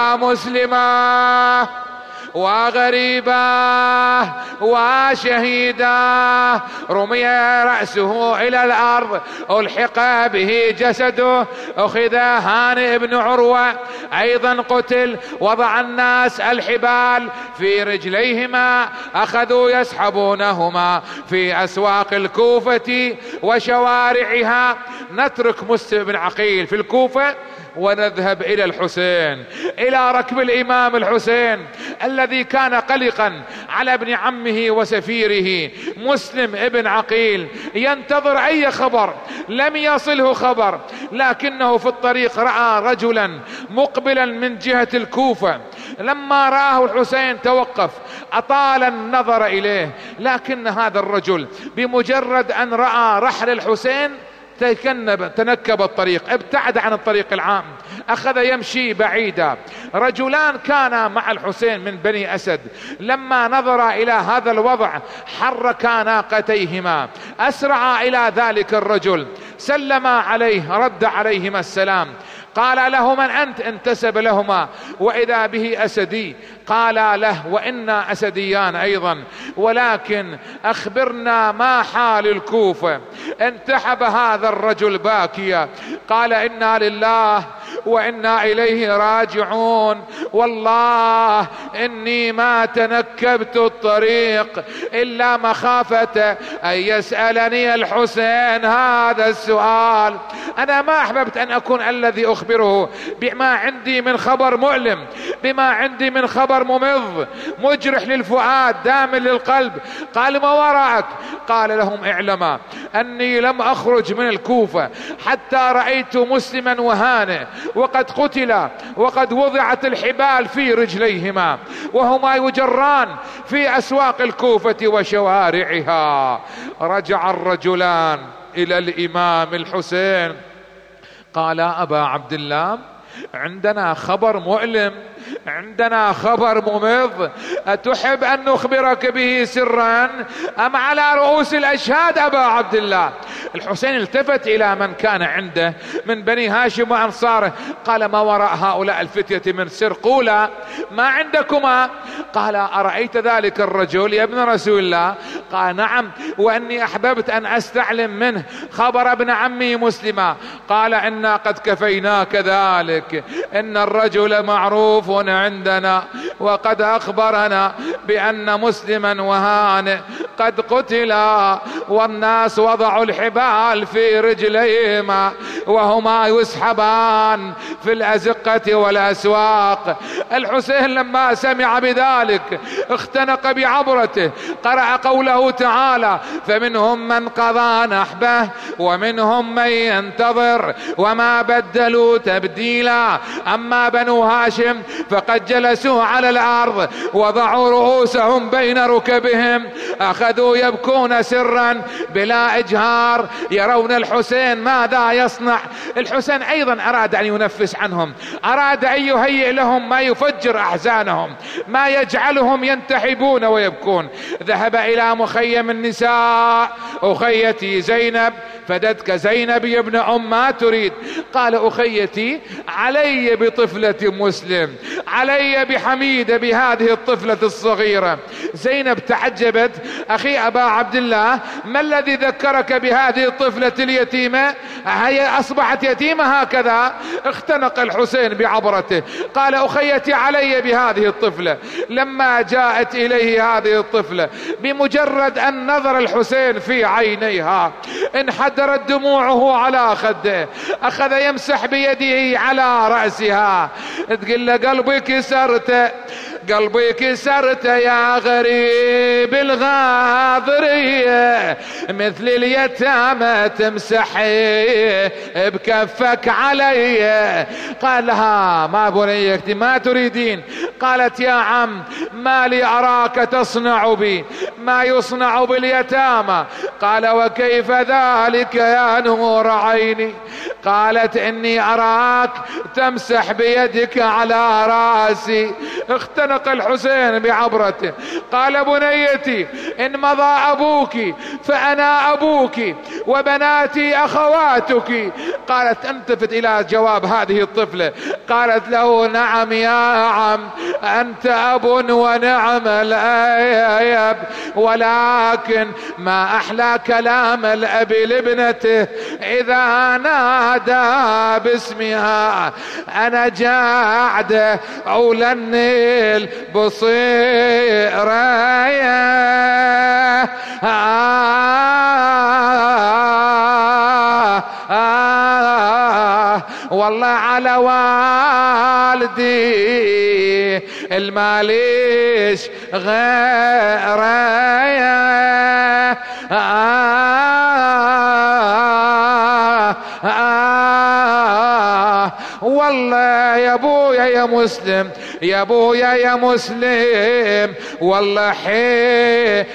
ومسلما وغريبا وشهيدا. رمي رأسه إلى الأرض، ألحق به جسده، أخذ هانئ بن عروة أيضا قتل. وضع الناس الحبال في رجليهما، أخذوا يسحبونهما في أسواق الكوفة وشوارعها. نترك مسلم بن عقيل في الكوفة ونذهب إلى الحسين، إلى ركب الإمام الحسين الذي كان قلقا على ابن عمه وسفيره مسلم ابن عقيل، ينتظر أي خبر، لم يصله خبر، لكنه في الطريق رأى رجلا مقبلا من جهة الكوفة. لما رآه الحسين توقف، أطال النظر إليه، لكن هذا الرجل بمجرد أن رأى رحل الحسين تكنب تنكب الطريق، ابتعد عن الطريق العام، أخذ يمشي بعيدا. رجلان كانا مع الحسين من بني أسد، لما نظر إلى هذا الوضع حركا ناقتيهما، أسرع إلى ذلك الرجل، سلم عليه، رد عليهما السلام. قال له من أنت؟ انتسب لهما، وإذا به أسدي. قال له وإنا أسديان أيضا، ولكن أخبرنا ما حال الكوفة. انتحب هذا الرجل باكيا، قال إنا لله وإنا إليه راجعون، والله إني ما تنكبت الطريق إلا مخافة أن يسألني الحسين هذا السؤال. أنا ما أحببت أن أكون الذي أخبره بما عندي من خبر مؤلم، بما عندي من خبر ممض مجرح للفؤاد دامل للقلب. قال ما وراءك؟ قال لهم اعلما أني لم أخرج من الكوفة حتى رأيت مسلما وهانئ وقد قتل وقد وضعت الحبال في رجليهما، وهما يجران في أسواق الكوفة وشوارعها. رجع الرجلان إلى الإمام الحسين، قال أبا عبد الله عندنا خبر مؤلم، عندنا خبر ممض، أتحب أن نخبرك به سرا أم على رؤوس الأشهاد أبا عبد الله؟ الحسين التفت إلى من كان عنده من بني هاشم وأنصاره، قال ما وراء هؤلاء الفتية من سر؟ قولا ما عندكما. قال أرأيت ذلك الرجل يا ابن رسول الله؟ قال نعم، وأني أحببت أن أستعلم منه خبر ابن عمي مسلما. قال إنا قد كفيناك ذلك، إن الرجل معروف عندنا وقد أخبرنا بأن مسلما وهانئ قد قتلا، والناس وضعوا الحبال في رجليهما وهما يسحبان في الأزقة والأسواق. الحسين لما سمع بذلك اختنق بعبرته، قرأ قوله تعالى: فمنهم من قضى نحبه ومنهم من ينتظر وما بدلوا تبديلا. أما بنو هاشم فقد جلسوا على الأرض وضعوا رؤوسهم بين ركبهم، أخذوا يبكون سرا بلا إجهار، يرون الحسين ماذا يصنع. الحسين أيضا أراد أن ينفس عنهم، أراد أن يهيئ لهم ما يفجر أحزانهم، ما يجعلهم ينتحبون ويبكون. ذهب إلى مخيم النساء: أخيتي زينب، فدتك زينب يا ابن أم ما تريد؟ قال: أخيتي علي بطفلة مسلم، علي بحميدة، بهذه الطفلة الصغيرة. زينب تعجبت: أخي أبا عبد الله، ما الذي ذكرك بهذه الطفلة اليتيمة؟ هي أصبحت يتيمة هكذا؟ اختنق الحسين بعبرته، قال: أخيتي علي بهذه الطفلة. لما جاءت إليه هذه الطفلة، بمجرد أن نظر الحسين في عينيها انحدرت دموعه على خده، أخذ يمسح بيده على رأسها، تقول له: قلبي كسرت، قلبي كسرت يا غريب الغاضرية، مثل اليتامى تمسحي بكفك علي. قال لها: ما بنيتي ما تريدين؟ قالت: يا عم، ما لي أراك تصنع بي ما يصنع باليتامى. قال: وكيف ذلك يا نور عيني؟ قالت: إني أراك تمسح بيدك على رأسي. اختنق الحسين بعبرته، قال: بنيتي، إن مضى أبوك فأنا أبوك وبناتي أخواتك. قالت: التفت إلى جواب هذه الطفلة، قالت له: نعم يا عم، أنت أب ونعم الأب، ولكن ما أحلى كلام الأب لابنته إذا نادى باسمها: أنا جاعدة أولى النيل بصيرة. آه آه والله على والدي الماليش غيره. آه آه والله يا ابويا يا مسلم، يا ابويا يا مسلم، والله حيرة.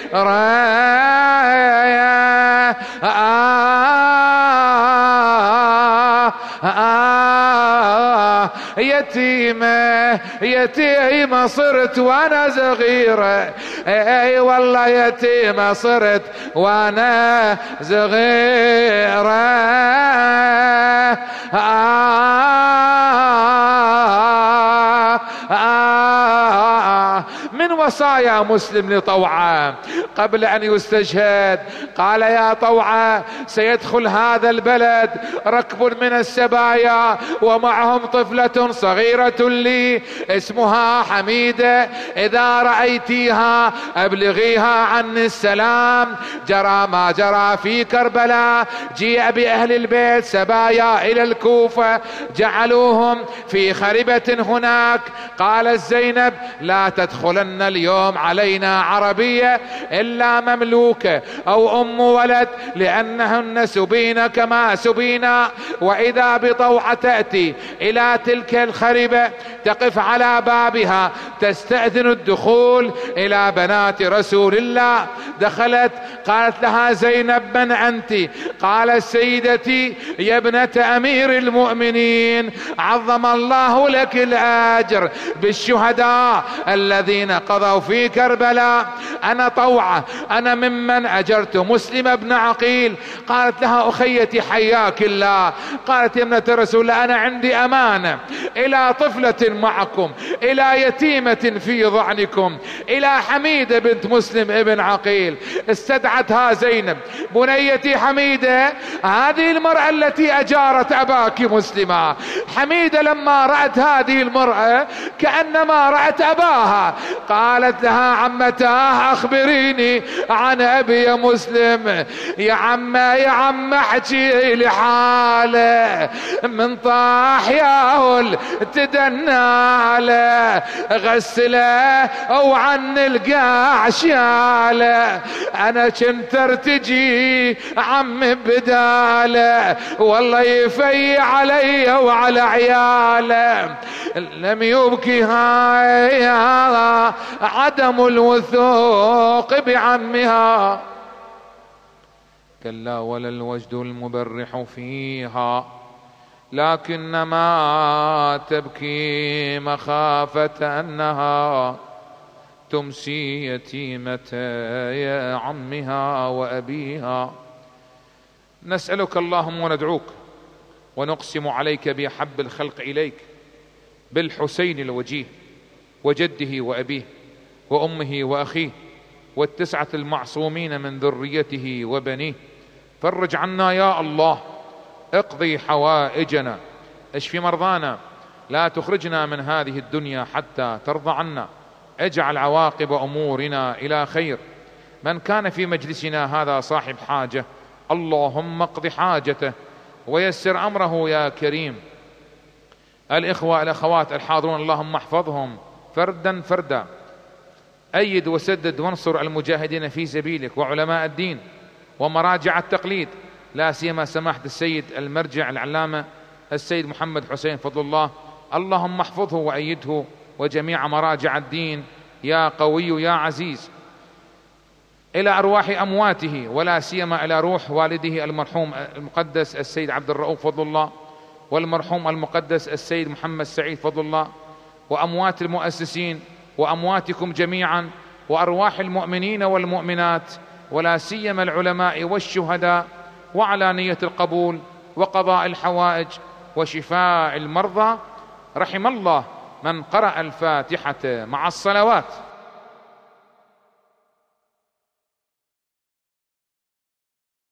آه آه يتيمة يتيمة صرت وانا صغيرة، اي والله يتيمة صرت وانا صغيرة. آه آه من وصايا مسلم لطوعة قبل أن يستشهد قال: يا طوعة، سيدخل هذا البلد ركب من السبايا ومعهم طفلة صغيرة لي اسمها حميدة، إذا رأيتيها أبلغيها عني السلام. جرى ما جرى في كربلاء، جيء بأهل البيت سبايا إلى الكوفة، جعلوهم في خربة هناك. قالت زينب: لا تدخلن اليوم علينا عربية إلا مملوكة أو أم ولد، لأنهن سبين كما سبينا. وإذا بطوعة تأتي إلى تلك الخربة تقف على بابها تستأذن الدخول إلى بنات رسول الله. دخلت، قالت لها زينب: من أنت؟ قالت: سيدتي يا ابنة أمير المؤمنين، عظم الله لك الأجر بالشهداء الذين قضوا في كربلاء. أنا طوعة الموضوعة، أنا ممن أجرت مسلم بن عقيل. قالت لها أخيتي حياك الله. قالت يا ابنة رسول الله أنا عندي أمانة إلى طفلة معكم، إلى يتيمة في ضعنكم، إلى حميدة بنت مسلم ابن عقيل. استدعتها زينب: بنيتي حميدة، هذه المرأة التي أجارت أباك مسلما. حميدة لما رأت هذه المرأة كأنما رأت أباها، قالت لها: عمتاه أخبريني عن أبي مسلم. يا عم يا عم احكي لي حاله، من طاح ياهل تدناله، غسله او عن القاع شاله، انا كنت ارتجي عم بداله، والله يفي علي وعلى عياله. لم يبكي هاي عدم الوثوق بعمها، كلا ولا الوجد المبرح فيها، لكنما تبكي مخافة أنها تمسي يتيمة يا عمها وأبيها. نسألك اللهم وندعوك ونقسم عليك بأحب الخلق إليك، بالحسين الوجيه وجده وأبيه وأمه وأخيه والتسعة المعصومين من ذريته وبنيه، فرج عنا يا الله، اقضي حوائجنا، اشف مرضانا، لا تخرجنا من هذه الدنيا حتى ترضى عنا، اجعل عواقب أمورنا إلى خير. من كان في مجلسنا هذا صاحب حاجة اللهم اقض حاجته ويسر أمره يا كريم. الإخوة الأخوات الحاضرون اللهم احفظهم فردا فردا، أيد وسدد وانصر المجاهدين في سبيلك وعلماء الدين ومراجع التقليد، لا سيما سماحة السيد المرجع العلامة السيد محمد حسين فضل الله، اللهم احفظه وأيده وجميع مراجع الدين يا قوي يا عزيز. إلى أرواح أمواته ولا سيما إلى روح والده المرحوم المقدس السيد عبد الرؤوف فضل الله، والمرحوم المقدس السيد محمد سعيد فضل الله، وأموات المؤسسين وأمواتكم جميعا، وأرواح المؤمنين والمؤمنات ولا سيما العلماء والشهداء، وعلى نية القبول وقضاء الحوائج وشفاء المرضى. رحم الله من قرأ الفاتحة مع الصلوات.